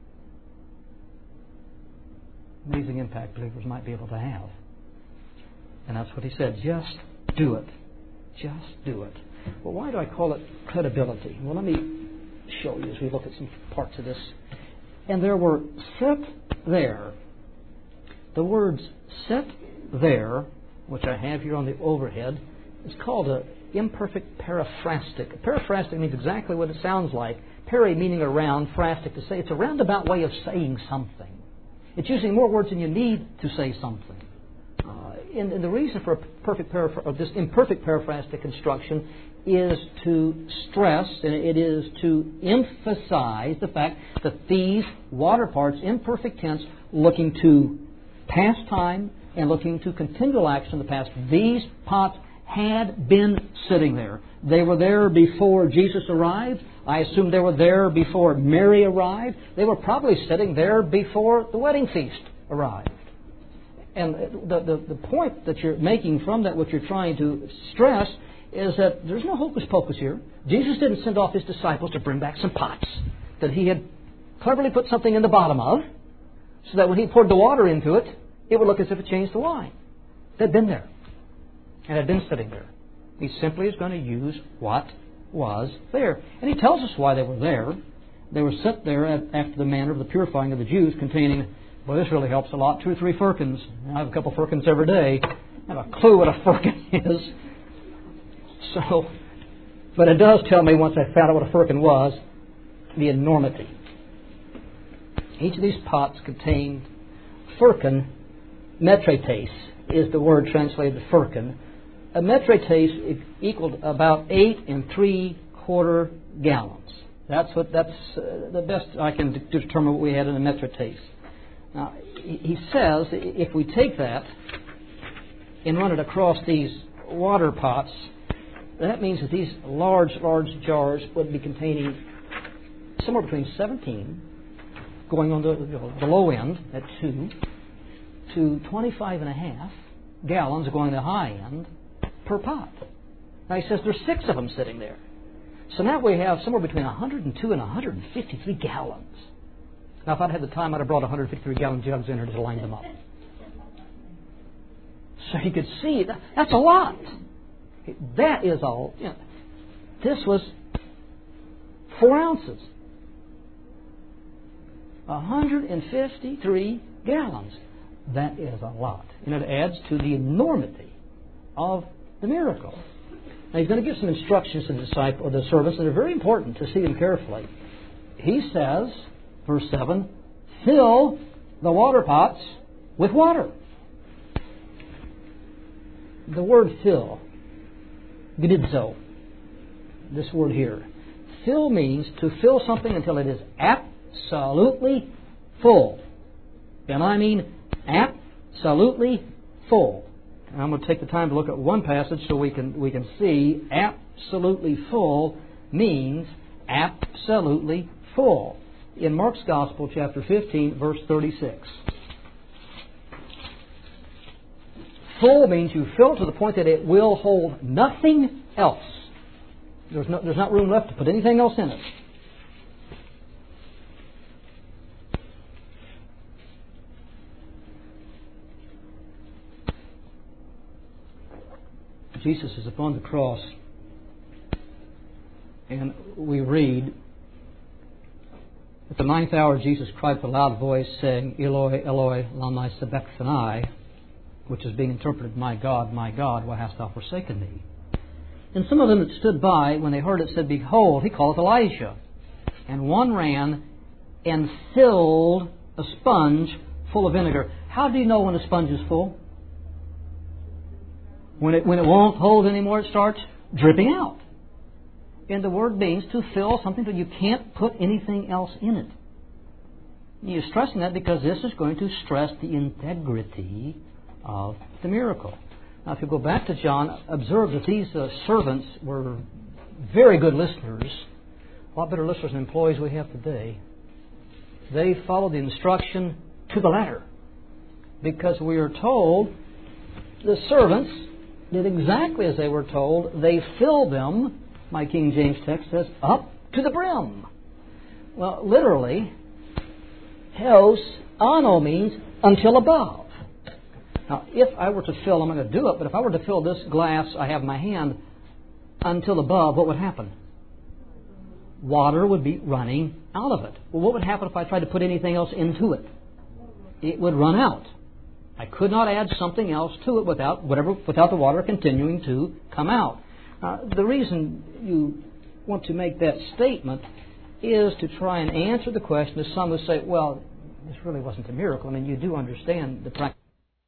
Amazing impact believers might be able to have. And that's what He said. Just do it. Just do it. Well, why do I call it credibility? Well, let me show you as we look at some parts of this. And there were set there. The words set there, which I have here on the overhead, is called an imperfect periphrastic. Periphrastic means exactly what it sounds like. Peri meaning around, phrastic to say. It's a roundabout way of saying something. It's using more words than you need to say something. Uh, and, and the reason for a perfect paraphr- or this imperfect periphrastic construction is to stress, and it is to emphasize the fact that these water parts, imperfect tense, looking to past time and looking to continual action in the past, these pots had been sitting there. They were there before Jesus arrived. I assume they were there before Mary arrived. They were probably sitting there before the wedding feast arrived. And the, the, the point that you're making from that, what you're trying to stress, is that there's no hocus pocus here. Jesus didn't send off His disciples to bring back some pots that He had cleverly put something in the bottom of, so that when He poured the water into it, it would look as if it changed the wine. They'd been there, and had been sitting there. He simply is going to use what was there. And He tells us why they were there. They were set there after the manner of the purifying of the Jews, containing, well, this really helps a lot, two or three firkins. I have a couple firkins every day. I have a clue what a firkin is. So, but it does tell me, once I found out what a firkin was, the enormity. Each of these pots contained firkin. Metrites is the word translated firkin. A metrites equaled about eight and three quarter gallons. That's what. That's uh, the best I can d- determine what we had in a metrites. Now, he says if we take that and run it across these water pots, that means that these large, large jars would be containing somewhere between seventeen, going on the, you know, the low end at two, to twenty-five and a half gallons going to the high end per pot. Now he says there's six of them sitting there. So now we have somewhere between one hundred two and one hundred fifty-three gallons. Now if I'd had the time, I'd have brought one hundred fifty-three gallon jugs in here to line them up. So you could see, that, that's a lot. That is all. You know, this was four ounces. one hundred fifty-three gallons. That is a lot. And it adds to the enormity of the miracle. Now he's going to give some instructions to the disciple or the servants, and they're very important to see them carefully. He says, verse seven, fill the water pots with water. The word fill, gnidzo, this word here. Fill means to fill something until it is absolutely full. And I mean absolutely full. And I'm going to take the time to look at one passage so we can we can see absolutely full means absolutely full. In Mark's Gospel, chapter fifteen, verse thirty-six. Full means you fill to the point that it will hold nothing else. There's, no, there's not room left to put anything else in it. Jesus is upon the cross, and we read At the ninth hour, Jesus cried with a loud voice, saying, Eloi, Eloi, lama sabachthani, which is being interpreted, My God, my God, why hast thou forsaken me? And some of them that stood by, when they heard it, said, Behold, he calleth Elijah. And one ran and filled a sponge full of vinegar. How do you know when a sponge is full? When it, when it won't hold anymore, it starts dripping out. And the word means to fill something that you can't put anything else in it. You're stressing that because this is going to stress the integrity of the miracle. Now, if you go back to John, observe that these uh, servants were very good listeners, a lot better listeners than employees we have today. They followed the instruction to the letter, because we are told the servants did exactly as they were told. They filled them, my King James text says, up to the brim. Well, literally, heos ano means until above. Now, if I were to fill, I'm going to do it, but if I were to fill this glass I have in my hand until above, what would happen? Water would be running out of it. Well, what would happen if I tried to put anything else into it? It would run out. I could not add something else to it without whatever without the water continuing to come out. Uh, the reason you want to make that statement is to try and answer the question, as some would say, well, this really wasn't a miracle. I mean, you do understand the practice.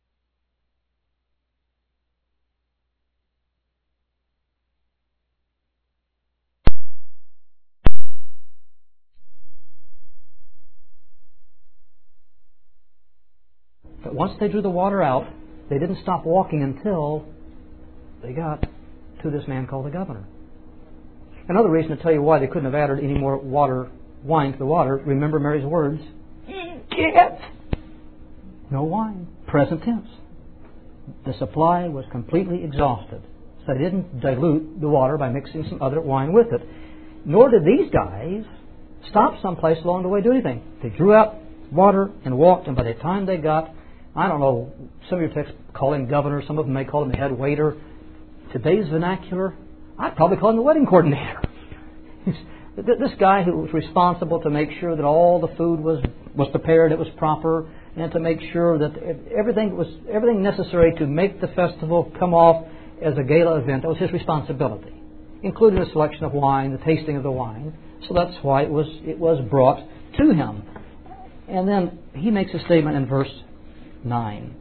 But once they drew the water out, they didn't stop walking until they got to this man called the governor. Another reason to tell you why they couldn't have added any more water, wine to the water, remember Mary's words, get no wine. Present tense. The supply was completely exhausted. So they didn't dilute the water by mixing some other wine with it. Nor did these guys stop someplace along the way to do anything. They drew out water and walked, and by the time they got, I don't know, some of your texts call him governor, some of them may call him the head waiter. Today's vernacular, I'd probably call him the wedding coordinator. This guy who was responsible to make sure that all the food was, was prepared, it was proper, and to make sure that everything was everything necessary to make the festival come off as a gala event, that was his responsibility, including the selection of wine, the tasting of the wine. So that's why it was it was brought to him. And then he makes a statement in verse nine.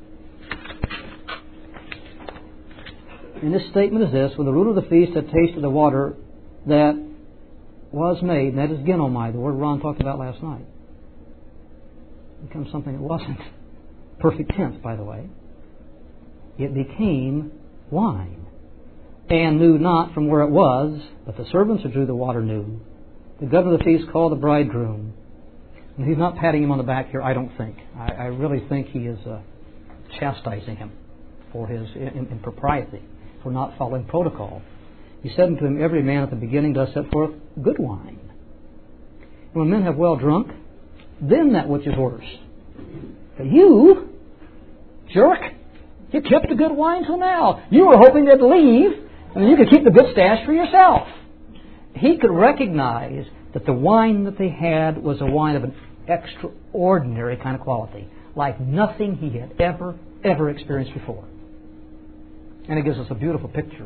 And this statement is this: when the ruler of the feast had tasted the water that was made, and that is genomai, the word Ron talked about last night, it becomes something that wasn't. Perfect tense, by the way. It became wine, and knew not from where it was, but the servants who drew the water knew. The governor of the feast called the bridegroom. And he's not patting him on the back here, I don't think. I, I really think he is uh, chastising him for his impropriety, for not following protocol. He said unto him, every man at the beginning does set forth good wine. And when men have well drunk, then that which is worse. But you, jerk, you kept the good wine till now. You were hoping they'd leave, and then you could keep the good stash for yourself. He could recognize that the wine that they had was a wine of an extraordinary kind of quality, like nothing he had ever, ever experienced before. And it gives us a beautiful picture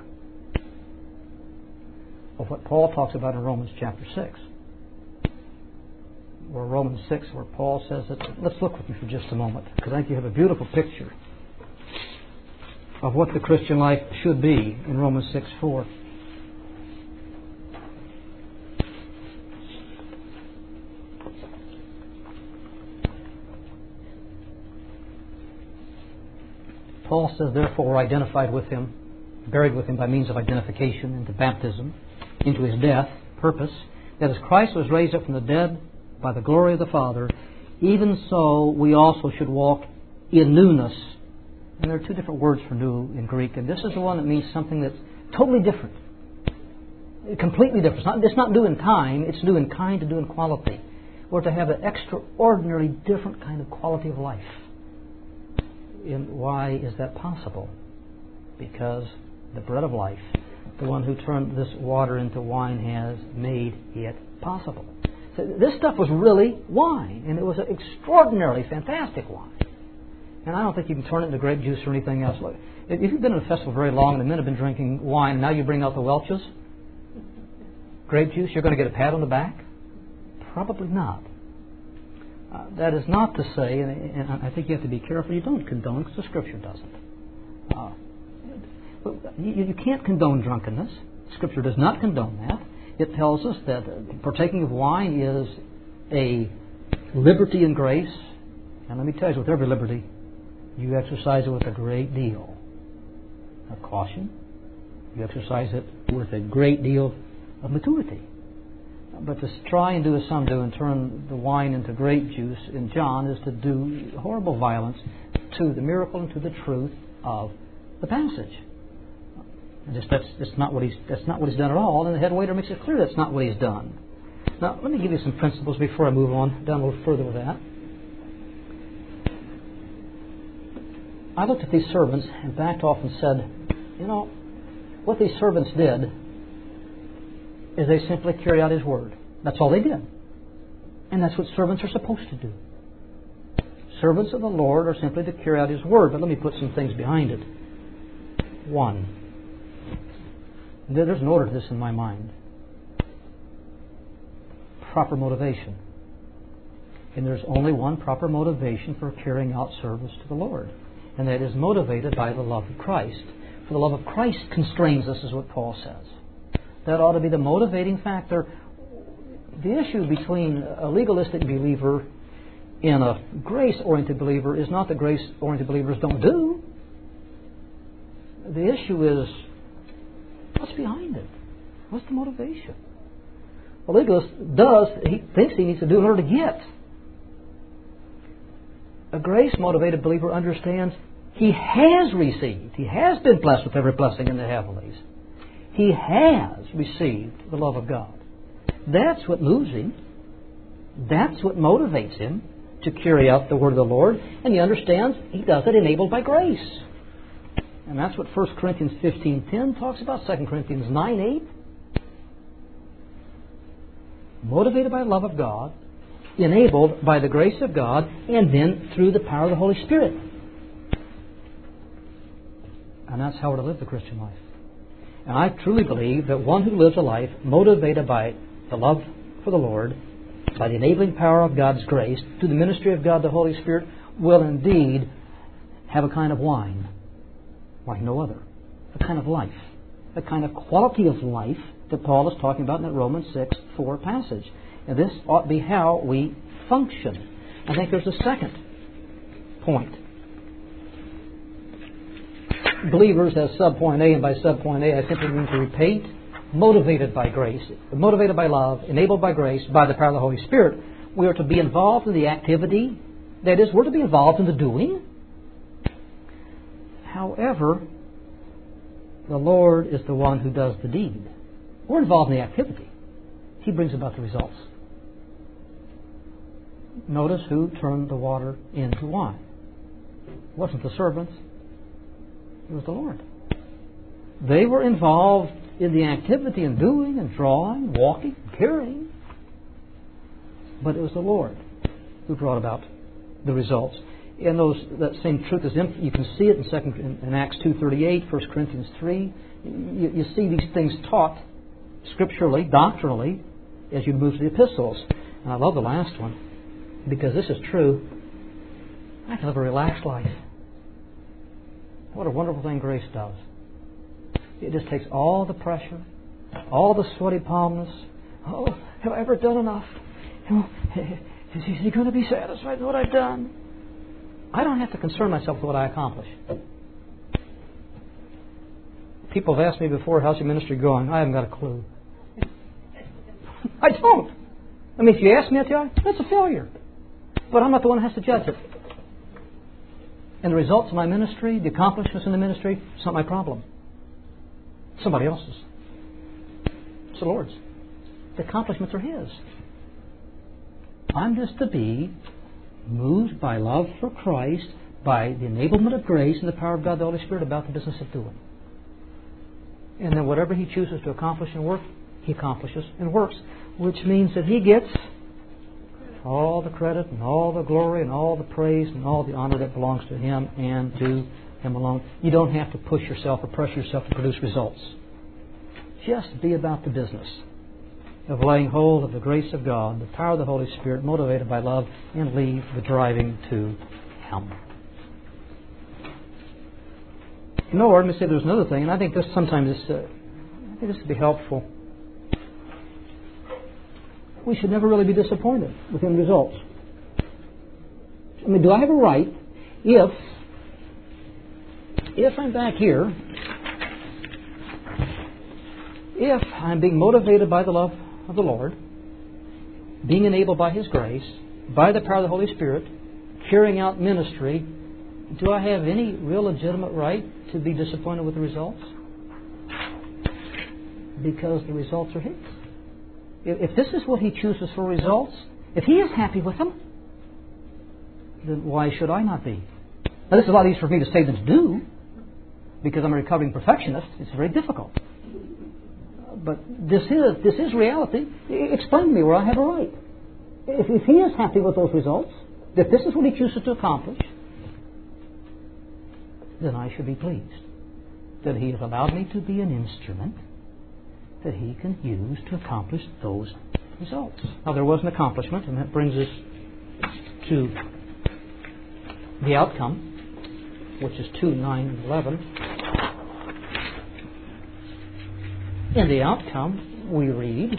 of what Paul talks about in Romans chapter six. Or Romans six, where Paul says that. Let's look with me for just a moment, because I think you have a beautiful picture of what the Christian life should be in Romans six four. Paul says, therefore, we're identified with him, buried with him by means of identification into baptism, into his death, purpose, that as Christ was raised up from the dead by the glory of the Father, even so we also should walk in newness. And there are two different words for new in Greek, and this is the one that means something that's totally different, completely different. It's not, it's not new in time, it's new in kind and new in quality. Or to have an extraordinarily different kind of quality of life. And why is that possible? Because the bread of life, the one who turned this water into wine, has made it possible. So this stuff was really wine, and it was an extraordinarily fantastic wine. And I don't think you can turn it into grape juice or anything else. Look, if you've been in a festival very long and the men have been drinking wine, and now you bring out the Welch's grape juice, you're going to get a pat on the back? Probably not. Uh, that is not to say, and, and I think you have to be careful, you don't condone because the Scripture doesn't. Uh, you, you can't condone drunkenness. Scripture does not condone that. It tells us that partaking of wine is a liberty and grace. And let me tell you, with every liberty, you exercise it with a great deal of caution. You exercise it with a great deal of maturity. But to try and do as some do and turn the wine into grape juice in John is to do horrible violence to the miracle and to the truth of the passage. And just that's, that's not what he's that's not what he's done at all, and the head waiter makes it clear that's not what he's done. Now, let me give you some principles before I move on down a little further with that. I looked at these servants and backed off and said, you know, what these servants did is they simply carried out His word. That's all they did. And that's what servants are supposed to do. Servants of the Lord are simply to carry out His word. But let me put some things behind it. One, there's an order to this in my mind. Proper motivation. And there's only one proper motivation for carrying out service to the Lord. And that is motivated by the love of Christ. For the love of Christ constrains us, is what Paul says. That ought to be the motivating factor. The issue between a legalistic believer and a grace-oriented believer is not that grace-oriented believers don't do. The issue is, what's behind it? What's the motivation? A legalist does, he thinks he needs to do in order to get. A grace-motivated believer understands he has received. He has been blessed with every blessing in the heavenlies. He has received the love of God. That's what moves him. That's what motivates him to carry out the word of the Lord. And he understands he does it enabled by grace. And that's what First Corinthians fifteen ten talks about, Second Corinthians nine eight. Motivated by the love of God, enabled by the grace of God, and then through the power of the Holy Spirit. And that's how we're to live the Christian life. And I truly believe that one who lives a life motivated by the love for the Lord, by the enabling power of God's grace, through the ministry of God the Holy Spirit, will indeed have a kind of wine like no other. A kind of life. A kind of quality of life that Paul is talking about in that Romans six four passage. And this ought to be how we function. I think there's a second point. Believers as subpoint A, and by subpoint A I simply mean to repeat, motivated by grace, motivated by love, enabled by grace, by the power of the Holy Spirit. We are to be involved in the activity. That is, we're to be involved in the doing. However, the Lord is the one who does the deed. We're involved in the activity. He brings about the results. Notice who turned the water into wine. It wasn't the servants. It was the Lord. They were involved in the activity and doing and drawing, walking, carrying. But it was the Lord who brought about the results. And those that same truth is you can see it in second in Acts two thirty-eight, First Corinthians three. You, you see these things taught scripturally, doctrinally, as you move to the epistles. And I love the last one because this is true. I can live a relaxed life. What a wonderful thing grace does. It just takes all the pressure, all the sweaty palmness. Oh, have I ever done enough? Oh, is he going to be satisfied with what I've done? I don't have to concern myself with what I accomplish. People have asked me before, how's your ministry going? I haven't got a clue. I don't. I mean, if you ask me, I tell you, that's a failure. But I'm not the one who has to judge it. And the results of my ministry, the accomplishments in the ministry, it's not my problem. Somebody else's. It's the Lord's. The accomplishments are His. I'm just to be moved by love for Christ, by the enablement of grace and the power of God the Holy Spirit about the business of doing. And then whatever He chooses to accomplish and work, He accomplishes and works, which means that He gets all the credit and all the glory and all the praise and all the honor that belongs to Him and to Him alone. You don't have to push yourself or pressure yourself to produce results. Just be about the business of laying hold of the grace of God, the power of the Holy Spirit, motivated by love, and leave the driving to Him. You know, let me say there's another thing, and I think this sometimes this, uh, I think this would be helpful. We should never really be disappointed with end results. I mean, do I have a right if, if I'm back here, if I'm being motivated by the love of the Lord, being enabled by His grace, by the power of the Holy Spirit, carrying out ministry, do I have any real legitimate right to be disappointed with the results? Because the results are His. If this is what He chooses for results, if He is happy with them, then why should I not be? Now, this is a lot easier for me to say than to do, because I'm a recovering perfectionist. It's very difficult. But this is this is reality. Explain to me where I have a right. If, if He is happy with those results, if this is what He chooses to accomplish, then I should be pleased that He has allowed me to be an instrument that He can use to accomplish those results. Now, there was an accomplishment, and that brings us to the outcome, which is two, nine, and eleven. In the outcome, we read,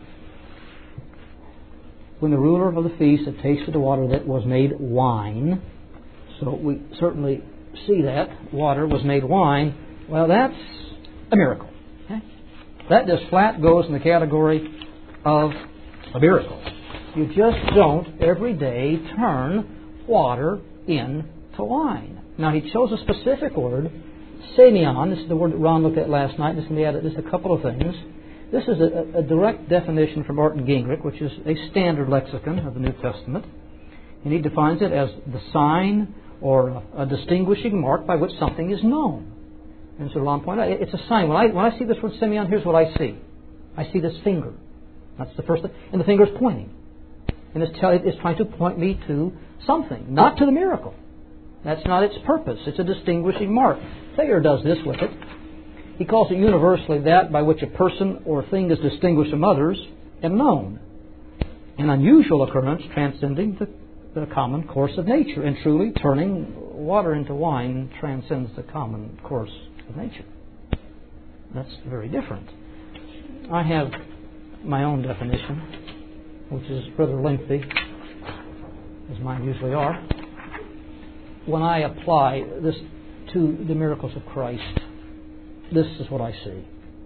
when the ruler of the feast had tasted the water that was made wine, so we certainly see that water was made wine. Well, that's a miracle. Okay? That just flat goes in the category of a miracle. You just don't every day turn water into wine. Now, he chose a specific word, semeion. This is the word that Ron looked at last night. This is going to be added just a couple of things. This is a, a direct definition from Martin Gingrich, which is a standard lexicon of the New Testament. And he defines it as the sign or a, a distinguishing mark by which something is known. And so Ron pointed out, it's a sign. When I, when I see this word semeion, here's what I see. I see this finger. That's the first thing. And the finger is pointing. And it's, tell, it's trying to point me to something, not to the miracle. That's not its purpose. It's a distinguishing mark. Thayer does this with it. He calls it universally that by which a person or thing is distinguished from others and known. An unusual occurrence transcending the, the common course of nature. And truly, turning water into wine transcends the common course of nature. That's very different. I have my own definition, which is rather lengthy, as mine usually are. When I apply this to the miracles of Christ, this is what I see.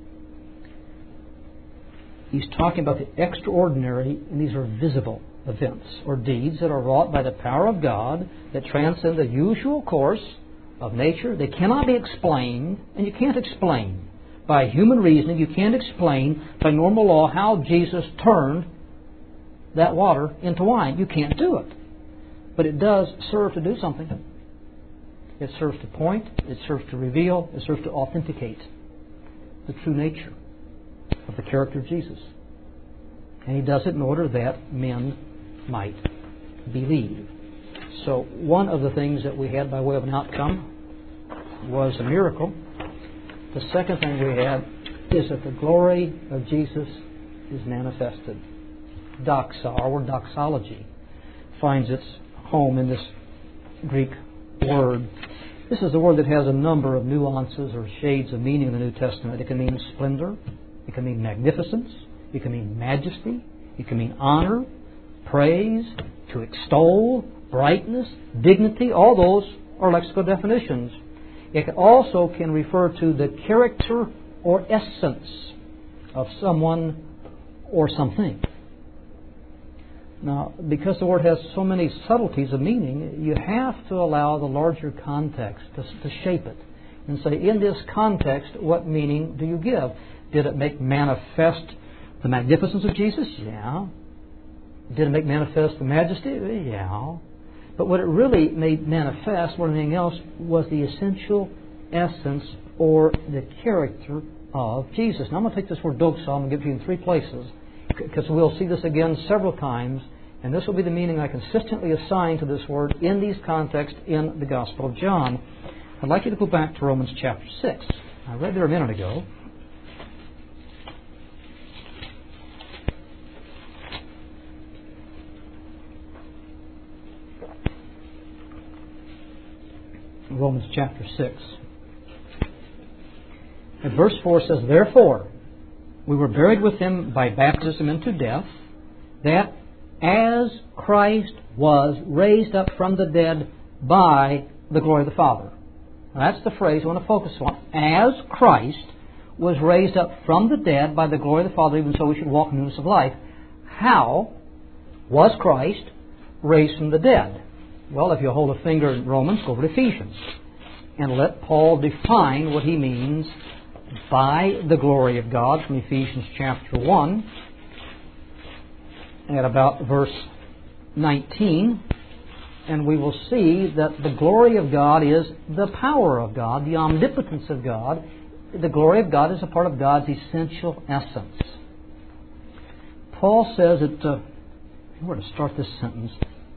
He's talking about the extraordinary, and these are visible events or deeds that are wrought by the power of God that transcend the usual course of nature. They cannot be explained, and you can't explain by human reasoning. You can't explain by normal law how Jesus turned that water into wine. You can't do it. But it does serve to do something. It serves to point, it serves to reveal, it serves to authenticate the true nature of the character of Jesus. And He does it in order that men might believe. So one of the things that we had by way of an outcome was a miracle. The second thing we had is that the glory of Jesus is manifested. Doxa, our word doxology, finds its home in this Greek word. This is a word that has a number of nuances or shades of meaning in the New Testament. It can mean splendor. It can mean magnificence. It can mean majesty. It can mean honor, praise, to extol, brightness, dignity. All those are lexical definitions. It also can refer to the character or essence of someone or something. Now, because the word has so many subtleties of meaning, you have to allow the larger context to, to shape it and say, in this context, what meaning do you give? Did it make manifest the magnificence of Jesus? Yeah. Did it make manifest the majesty? Yeah. But what it really made manifest more than anything else was the essential essence or the character of Jesus. Now, I'm going to take this word doxa and give it to you in three places, because we'll see this again several times And this will be the meaning I consistently assign to this word in these contexts in the Gospel of John. I'd like you to go back to Romans chapter six. I read there a minute ago. Romans chapter six. And verse four says, "Therefore, we were buried with him by baptism into death, that as Christ was raised up from the dead by the glory of the Father." Now, that's the phrase I want to focus on. As Christ was raised up from the dead by the glory of the Father, even so we should walk in newness of life. How was Christ raised from the dead? Well, if you hold a finger in Romans, go over to Ephesians and let Paul define what he means by the glory of God from Ephesians chapter one at about verse nineteen. And we will see that the glory of God is the power of God, the omnipotence of God. The glory of God is a part of God's essential essence. Paul says that, uh, where to start this sentence?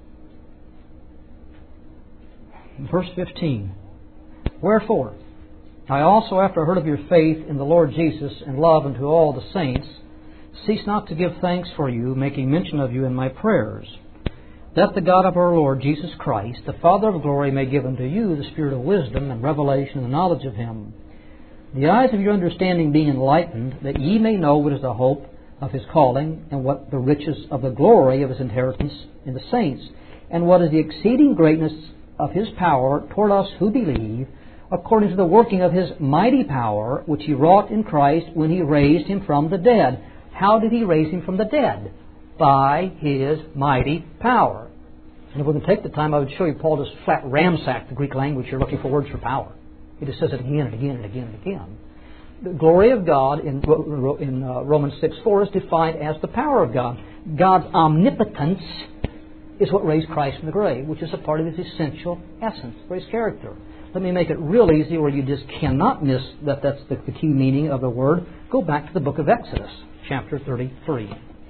Verse fifteen. "Wherefore, I also, after I heard of your faith in the Lord Jesus and love unto all the saints, cease not to give thanks for you, making mention of you in my prayers, that the God of our Lord Jesus Christ, the Father of glory, may give unto you the spirit of wisdom and revelation and the knowledge of him, the eyes of your understanding being enlightened, that ye may know what is the hope of his calling, and what the riches of the glory of his inheritance in the saints, and what is the exceeding greatness of his power toward us who believe, according to the working of his mighty power, which he wrought in Christ when he raised him from the dead." How did he raise him from the dead? By his mighty power. And if we can take the time, I would show you Paul just flat ransacked the Greek language here looking for words for power. He just says it again and again and again and again. The glory of God in, in uh, Romans six four is defined as the power of God. God's omnipotence is what raised Christ from the grave, which is a part of his essential essence, or his character. Let me make it real easy where you just cannot miss that that's the, the key meaning of the word. Go back to the book of Exodus, chapter thirty-three.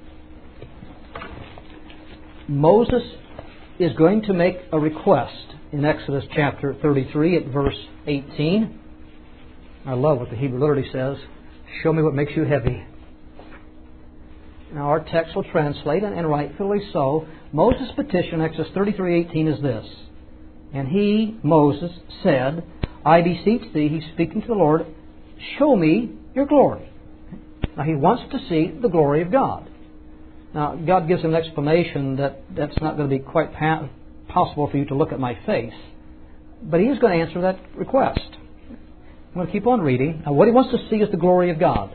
Moses is going to make a request in Exodus chapter thirty-three at verse eighteen. I love what the Hebrew literally says. "Show me what makes you heavy." Now our text will translate, and rightfully so. Moses' petition, Exodus thirty-three eighteen, is this. "And he, Moses, said, I beseech thee," he's speaking to the Lord, "show me your glory." Now he wants to see the glory of God. Now God gives him an explanation that that's not going to be quite pa- possible for you to look at my face. But he is going to answer that request. I'm going to keep on reading. Now what he wants to see is the glory of God.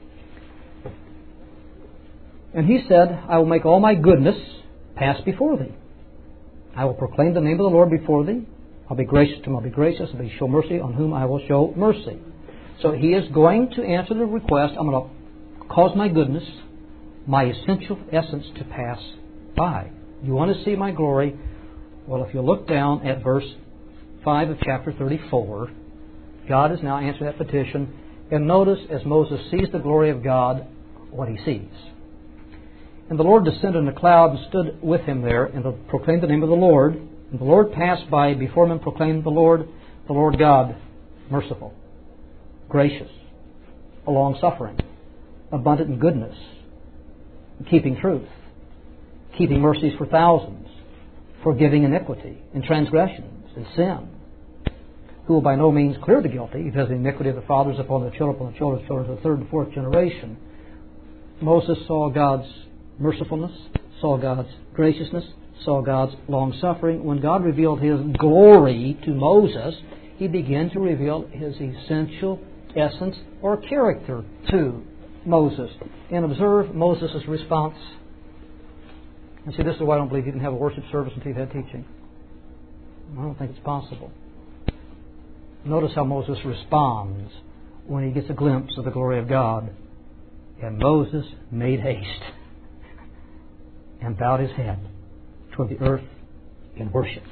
"And he said, I will make all my goodness pass before thee. I will proclaim the name of the Lord before thee. I'll be gracious to whom I'll be gracious. I'll be show mercy on whom I will show mercy." So he is going to answer the request. I'm going to cause my goodness, my essential essence, to pass by. You want to see my glory? Well, if you look down at verse five of chapter thirty-four, God has now answered that petition. And notice, as Moses sees the glory of God, what he sees. "And the Lord descended in a cloud and stood with him there, and proclaimed the name of the Lord. And the Lord passed by before him and proclaimed the Lord, the Lord God, merciful, gracious, long-suffering, abundant in goodness, keeping truth, keeping mercies for thousands, forgiving iniquity and transgressions and sin, who will by no means clear the guilty, because the iniquity of the fathers upon the children, upon the children's children, to the third and fourth generation." Moses saw God's mercifulness, saw God's graciousness, saw God's long-suffering. When God revealed his glory to Moses, he began to reveal his essential essence or character to Moses. And observe Moses' response. And see, this is why I don't believe you can have a worship service until you've had teaching. I don't think it's possible. Notice how Moses responds when he gets a glimpse of the glory of God. "And Moses made haste and bowed his head toward the earth and worshipped."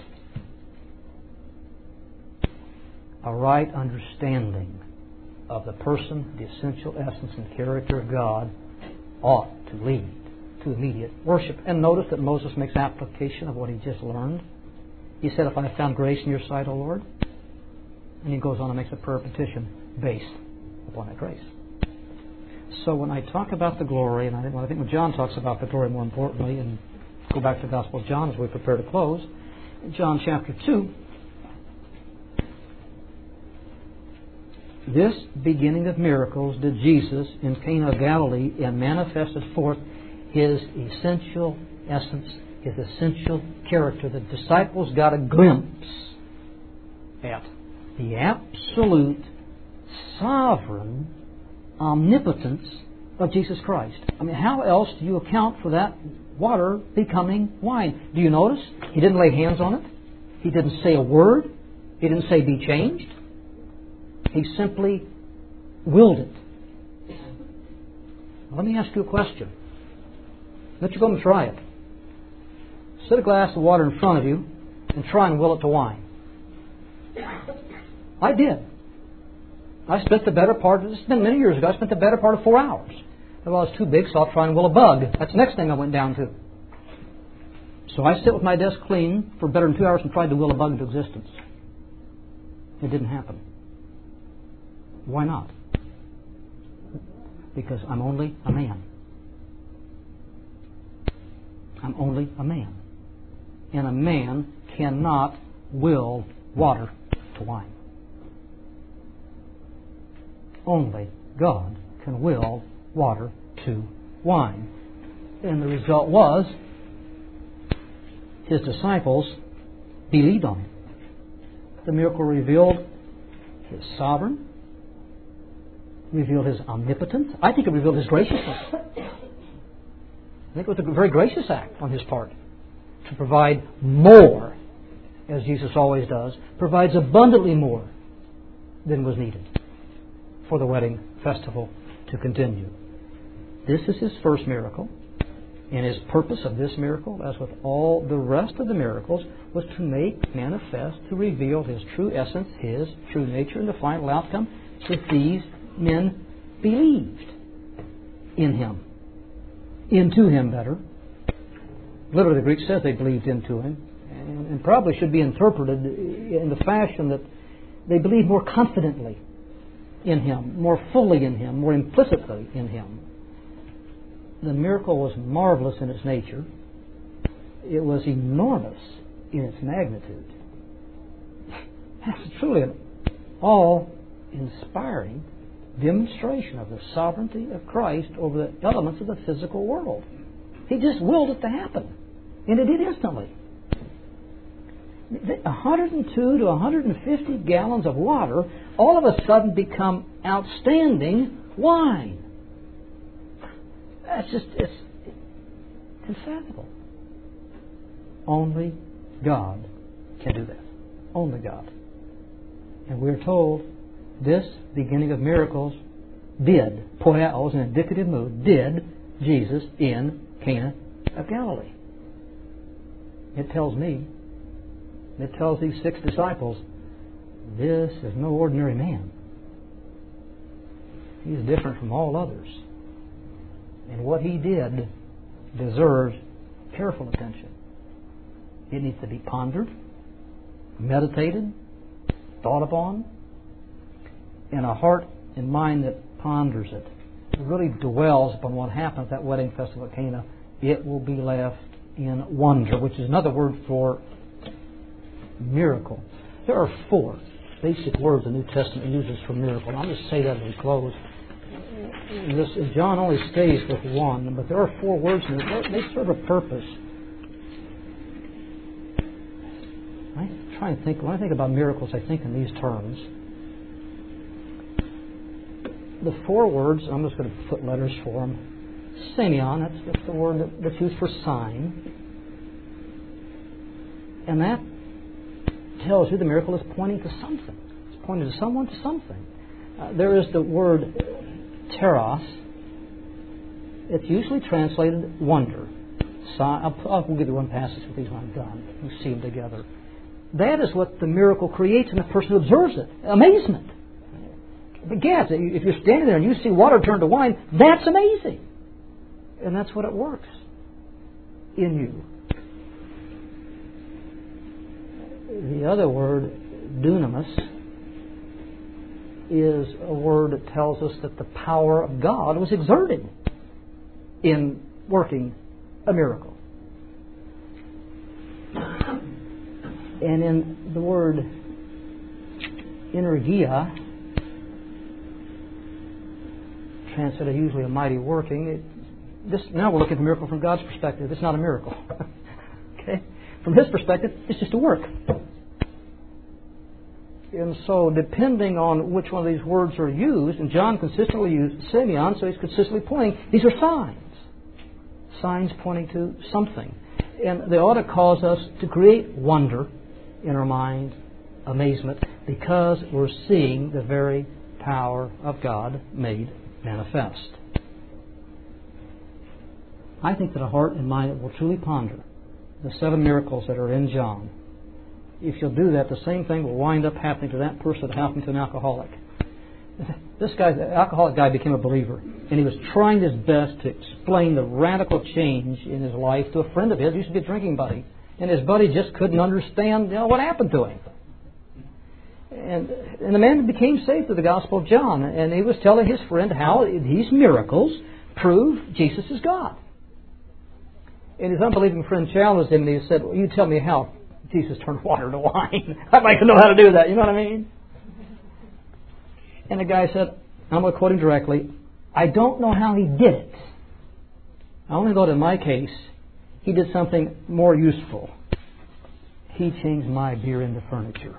A right understanding of the person, the essential essence and character of God ought to lead to immediate worship. And notice that Moses makes application of what he just learned. He said, if I have found grace in your sight, O Lord. And he goes on and makes a prayer petition based upon that grace. So when I talk about the glory, and I think, well, I think when John talks about the glory more importantly, and go back to the Gospel of John as we prepare to close, in John chapter two, this beginning of miracles did Jesus in Cana of Galilee and manifested forth His essential essence, His essential character. The disciples got a glimpse at the absolute, sovereign omnipotence of Jesus Christ. I mean, how else do you account for that water becoming wine? Do you notice? He didn't lay hands on it. He didn't say a word. He didn't say be changed. He simply willed it. Now, let me ask you a question. Let you go and try it. Set a glass of water in front of you and try and will it to wine. I did. I spent the better part of, it's been many years ago, I spent the better part of four hours. Well, it's too big, so I'll try and will a bug. That's the next thing I went down to. So I sit with my desk clean for better than two hours and tried to will a bug into existence. It didn't happen. Why not? Because I'm only a man. I'm only a man. And a man cannot will water to wine. Only God can will water to wine. And the result was His disciples believed on Him. The miracle revealed His sovereign, revealed His omnipotence. I think it revealed His graciousness. I think it was a very gracious act on His part to provide more, as Jesus always does, provides abundantly more than was needed for the wedding festival to continue. This is His first miracle, and His purpose of this miracle, as with all the rest of the miracles, was to make manifest, to reveal His true essence, His true nature, and the final outcome that these men believed in Him. Into Him, better. Literally, the Greek says they believed into Him, and, and probably should be interpreted in the fashion that they believed more confidently in Him, more fully in Him, more implicitly in Him. The miracle was marvelous in its nature. It was enormous in its magnitude. It's truly an awe-inspiring demonstration of the sovereignty of Christ over the elements of the physical world. He just willed it to happen. And it did instantly. one hundred two to one hundred fifty gallons of water all of a sudden become outstanding wine. That's just, it's, it's unfathomable. Only God can do that. Only God. And we're told this beginning of miracles did, poios, in indicative mood, did Jesus in Cana of Galilee. It tells me, it tells these six disciples, this is no ordinary man. He's different from all others. And what He did deserves careful attention. It needs to be pondered, meditated, thought upon, and a heart and mind that ponders it, really dwells upon what happened at that wedding festival at Cana, it will be left in wonder, which is another word for miracle. There are four basic words the New Testament uses for miracle. I'll just say that as we close. This, John only stays with one, but there are four words in it. They serve a purpose. I try and think, when I think about miracles, I think in these terms. The four words, I'm just going to put letters for them. Semeion, that's, that's the word that, that's used for sign. And that tells you the miracle is pointing to something. It's pointing to someone, to something. Uh, there is the word teros. It's usually translated wonder. So I'll, I'll give you one passage with these when I'm done. You see them together. That is what the miracle creates in the person who observes it. Amazement. But yes, if you're standing there and you see water turn to wine, that's amazing. And that's what it works. in you. The other word, dunamis, is a word that tells us that the power of God was exerted in working a miracle. And in the word energia, translated usually a mighty working, it, this, now we're looking at the miracle from God's perspective. It's not a miracle. Okay? From His perspective, it's just a work. And so, depending on which one of these words are used, and John consistently used semeion, so he's consistently pointing, these are signs. Signs pointing to something. And they ought to cause us to create wonder in our mind, amazement, because we're seeing the very power of God made manifest. I think that a heart and mind that will truly ponder the seven miracles that are in John, if you'll do that, the same thing will wind up happening to that person that happened to an alcoholic. This guy, the alcoholic guy, became a believer, and he was trying his best to explain the radical change in his life to a friend of his who used to be a drinking buddy, and his buddy just couldn't understand, you know, what happened to him. And, and the man became saved through the Gospel of John, and he was telling his friend how these miracles prove Jesus is God. And his unbelieving friend challenged him, and he said, well, you tell me how Jesus turned water to wine. I'd like to know how to do that. You know what I mean? And the guy said, I'm going to quote him directly, I don't know how he did it. I only know that in my case, he did something more useful. He changed my beer into furniture.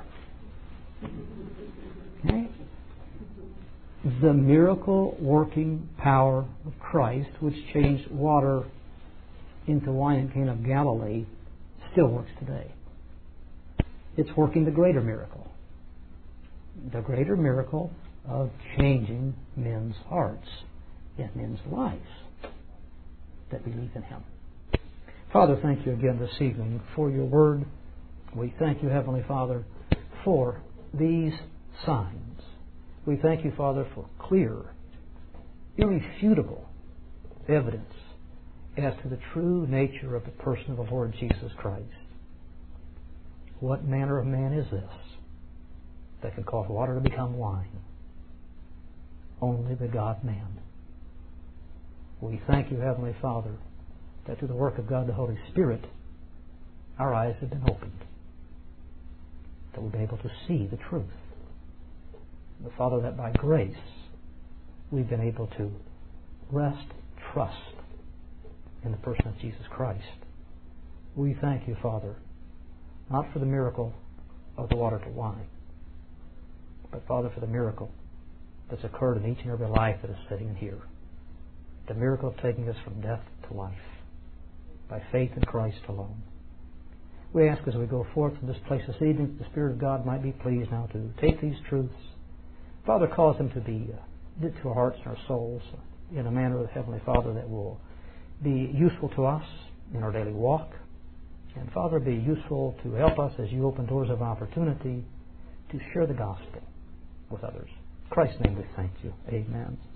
Okay? The miracle-working power of Christ, which changed water into wine in Cana of Galilee, still works today. It's working the greater miracle. The greater miracle of changing men's hearts and men's lives that believe in Him. Father, thank you again this evening for your word. We thank you, Heavenly Father, for these signs. We thank you, Father, for clear, irrefutable evidence as to the true nature of the person of the Lord Jesus Christ. What manner of man is this that can cause water to become wine? Only the God-man. We thank you, Heavenly Father, that through the work of God the Holy Spirit, our eyes have been opened, that we'll be able to see the truth. And Father, that by grace we've been able to rest, trust in the person of Jesus Christ. We thank you, Father, not for the miracle of the water to wine, but, Father, for the miracle that's occurred in each and every life that is sitting in here. The miracle of taking us from death to life by faith in Christ alone. We ask as we go forth from this place this evening, the Spirit of God might be pleased now to take these truths. Father, cause them to be uh, knit to our hearts and our souls in a manner of the Heavenly Father that will be useful to us in our daily walk. And Father, be useful to help us as you open doors of opportunity to share the gospel with others. In Christ's name we thank you. Amen.